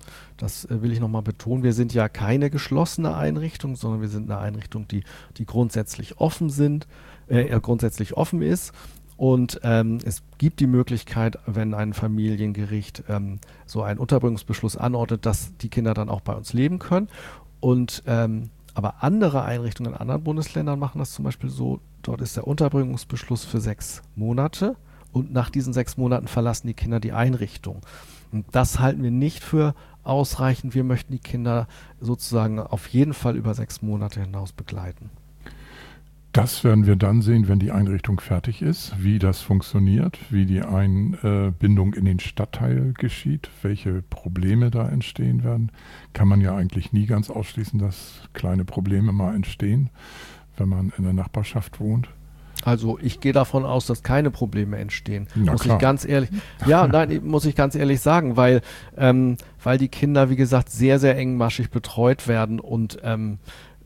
Das äh, will ich nochmal betonen. Wir sind ja keine geschlossene Einrichtung, sondern wir sind eine Einrichtung, die, die grundsätzlich offen sind, äh, grundsätzlich offen ist. Und ähm, es gibt die Möglichkeit, wenn ein Familiengericht ähm, so einen Unterbringungsbeschluss anordnet, dass die Kinder dann auch bei uns leben können. Und ähm, aber andere Einrichtungen in anderen Bundesländern machen das zum Beispiel so, dort ist der Unterbringungsbeschluss für sechs Monate und nach diesen sechs Monaten verlassen die Kinder die Einrichtung. Und das halten wir nicht für ausreichend. Wir möchten die Kinder sozusagen auf jeden Fall über sechs Monate hinaus begleiten. Das werden wir dann sehen, wenn die Einrichtung fertig ist, wie das funktioniert, wie die Einbindung in den Stadtteil geschieht, welche Probleme da entstehen werden. Kann man ja eigentlich nie ganz ausschließen, dass kleine Probleme mal entstehen, wenn man in der Nachbarschaft wohnt. Also ich gehe davon aus, dass keine Probleme entstehen. Na muss klar. ich ganz ehrlich, ja, nein, muss ich ganz ehrlich sagen, weil, ähm, weil die Kinder, wie gesagt, sehr, sehr engmaschig betreut werden und ähm,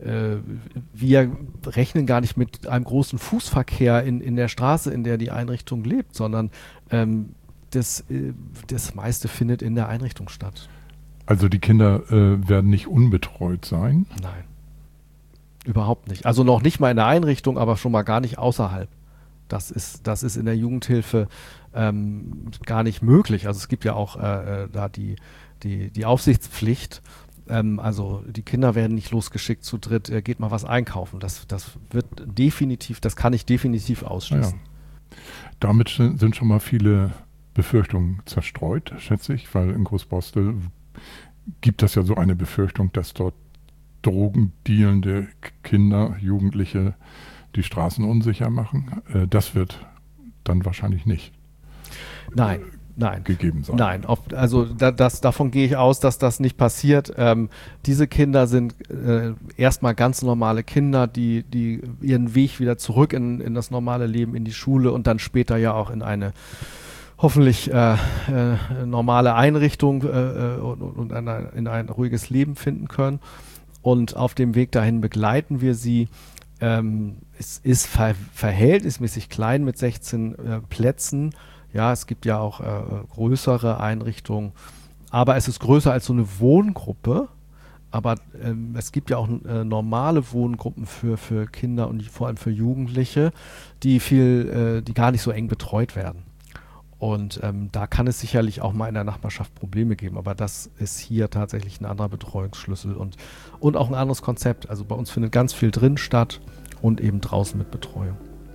wir rechnen gar nicht mit einem großen Fußverkehr in, in der Straße, in der die Einrichtung lebt, sondern ähm, das, äh, das meiste findet in der Einrichtung statt. Also die Kinder äh, werden nicht unbetreut sein? Nein, überhaupt nicht. Also noch nicht mal in der Einrichtung, aber schon mal gar nicht außerhalb. Das ist, das ist in der Jugendhilfe ähm, gar nicht möglich. Also es gibt ja auch äh, da die, die, die Aufsichtspflicht. Also die Kinder werden nicht losgeschickt zu dritt, äh, geht mal was einkaufen. Das, das wird definitiv, das kann ich definitiv ausschließen. Ja. Damit sind schon mal viele Befürchtungen zerstreut, schätze ich, weil in Großborstel gibt es ja so eine Befürchtung, dass dort drogendealende Kinder, Jugendliche die Straßen unsicher machen. Äh, das wird dann wahrscheinlich nicht. Nein. Nein, gegeben sein. Nein, auf, also da, das, davon gehe ich aus, dass das nicht passiert. Ähm, diese Kinder sind äh, erstmal ganz normale Kinder, die, die ihren Weg wieder zurück in, in das normale Leben, in die Schule und dann später ja auch in eine hoffentlich äh, äh, normale Einrichtung äh, und, und eine, in ein ruhiges Leben finden können. Und auf dem Weg dahin begleiten wir sie. Ähm, es ist ver verhältnismäßig klein mit sechzehn äh, Plätzen. Ja, es gibt ja auch äh, größere Einrichtungen, aber es ist größer als so eine Wohngruppe. Aber ähm, es gibt ja auch äh, normale Wohngruppen für, für Kinder und vor allem für Jugendliche, die viel, äh, die gar nicht so eng betreut werden. Und ähm, da kann es sicherlich auch mal in der Nachbarschaft Probleme geben, aber das ist hier tatsächlich ein anderer Betreuungsschlüssel und, und auch ein anderes Konzept. Also bei uns findet ganz viel drin statt und eben draußen mit Betreuung.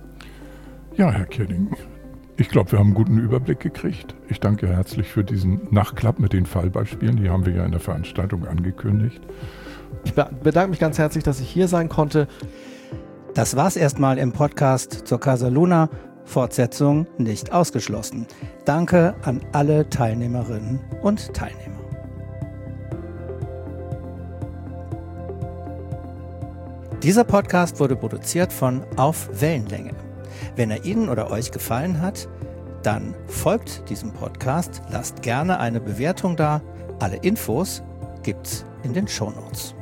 Ja, Herr Kirding. Ich glaube, wir haben einen guten Überblick gekriegt. Ich danke herzlich für diesen Nachklapp mit den Fallbeispielen. Die haben wir ja in der Veranstaltung angekündigt. Ich bedanke mich ganz herzlich, dass ich hier sein konnte. Das war's erstmal im Podcast zur Casa Luna. Fortsetzung nicht ausgeschlossen. Danke an alle Teilnehmerinnen und Teilnehmer. Dieser Podcast wurde produziert von Auf Wellenlänge. Wenn er Ihnen oder euch gefallen hat, dann folgt diesem Podcast, lasst gerne eine Bewertung da. Alle Infos gibt's in den Shownotes.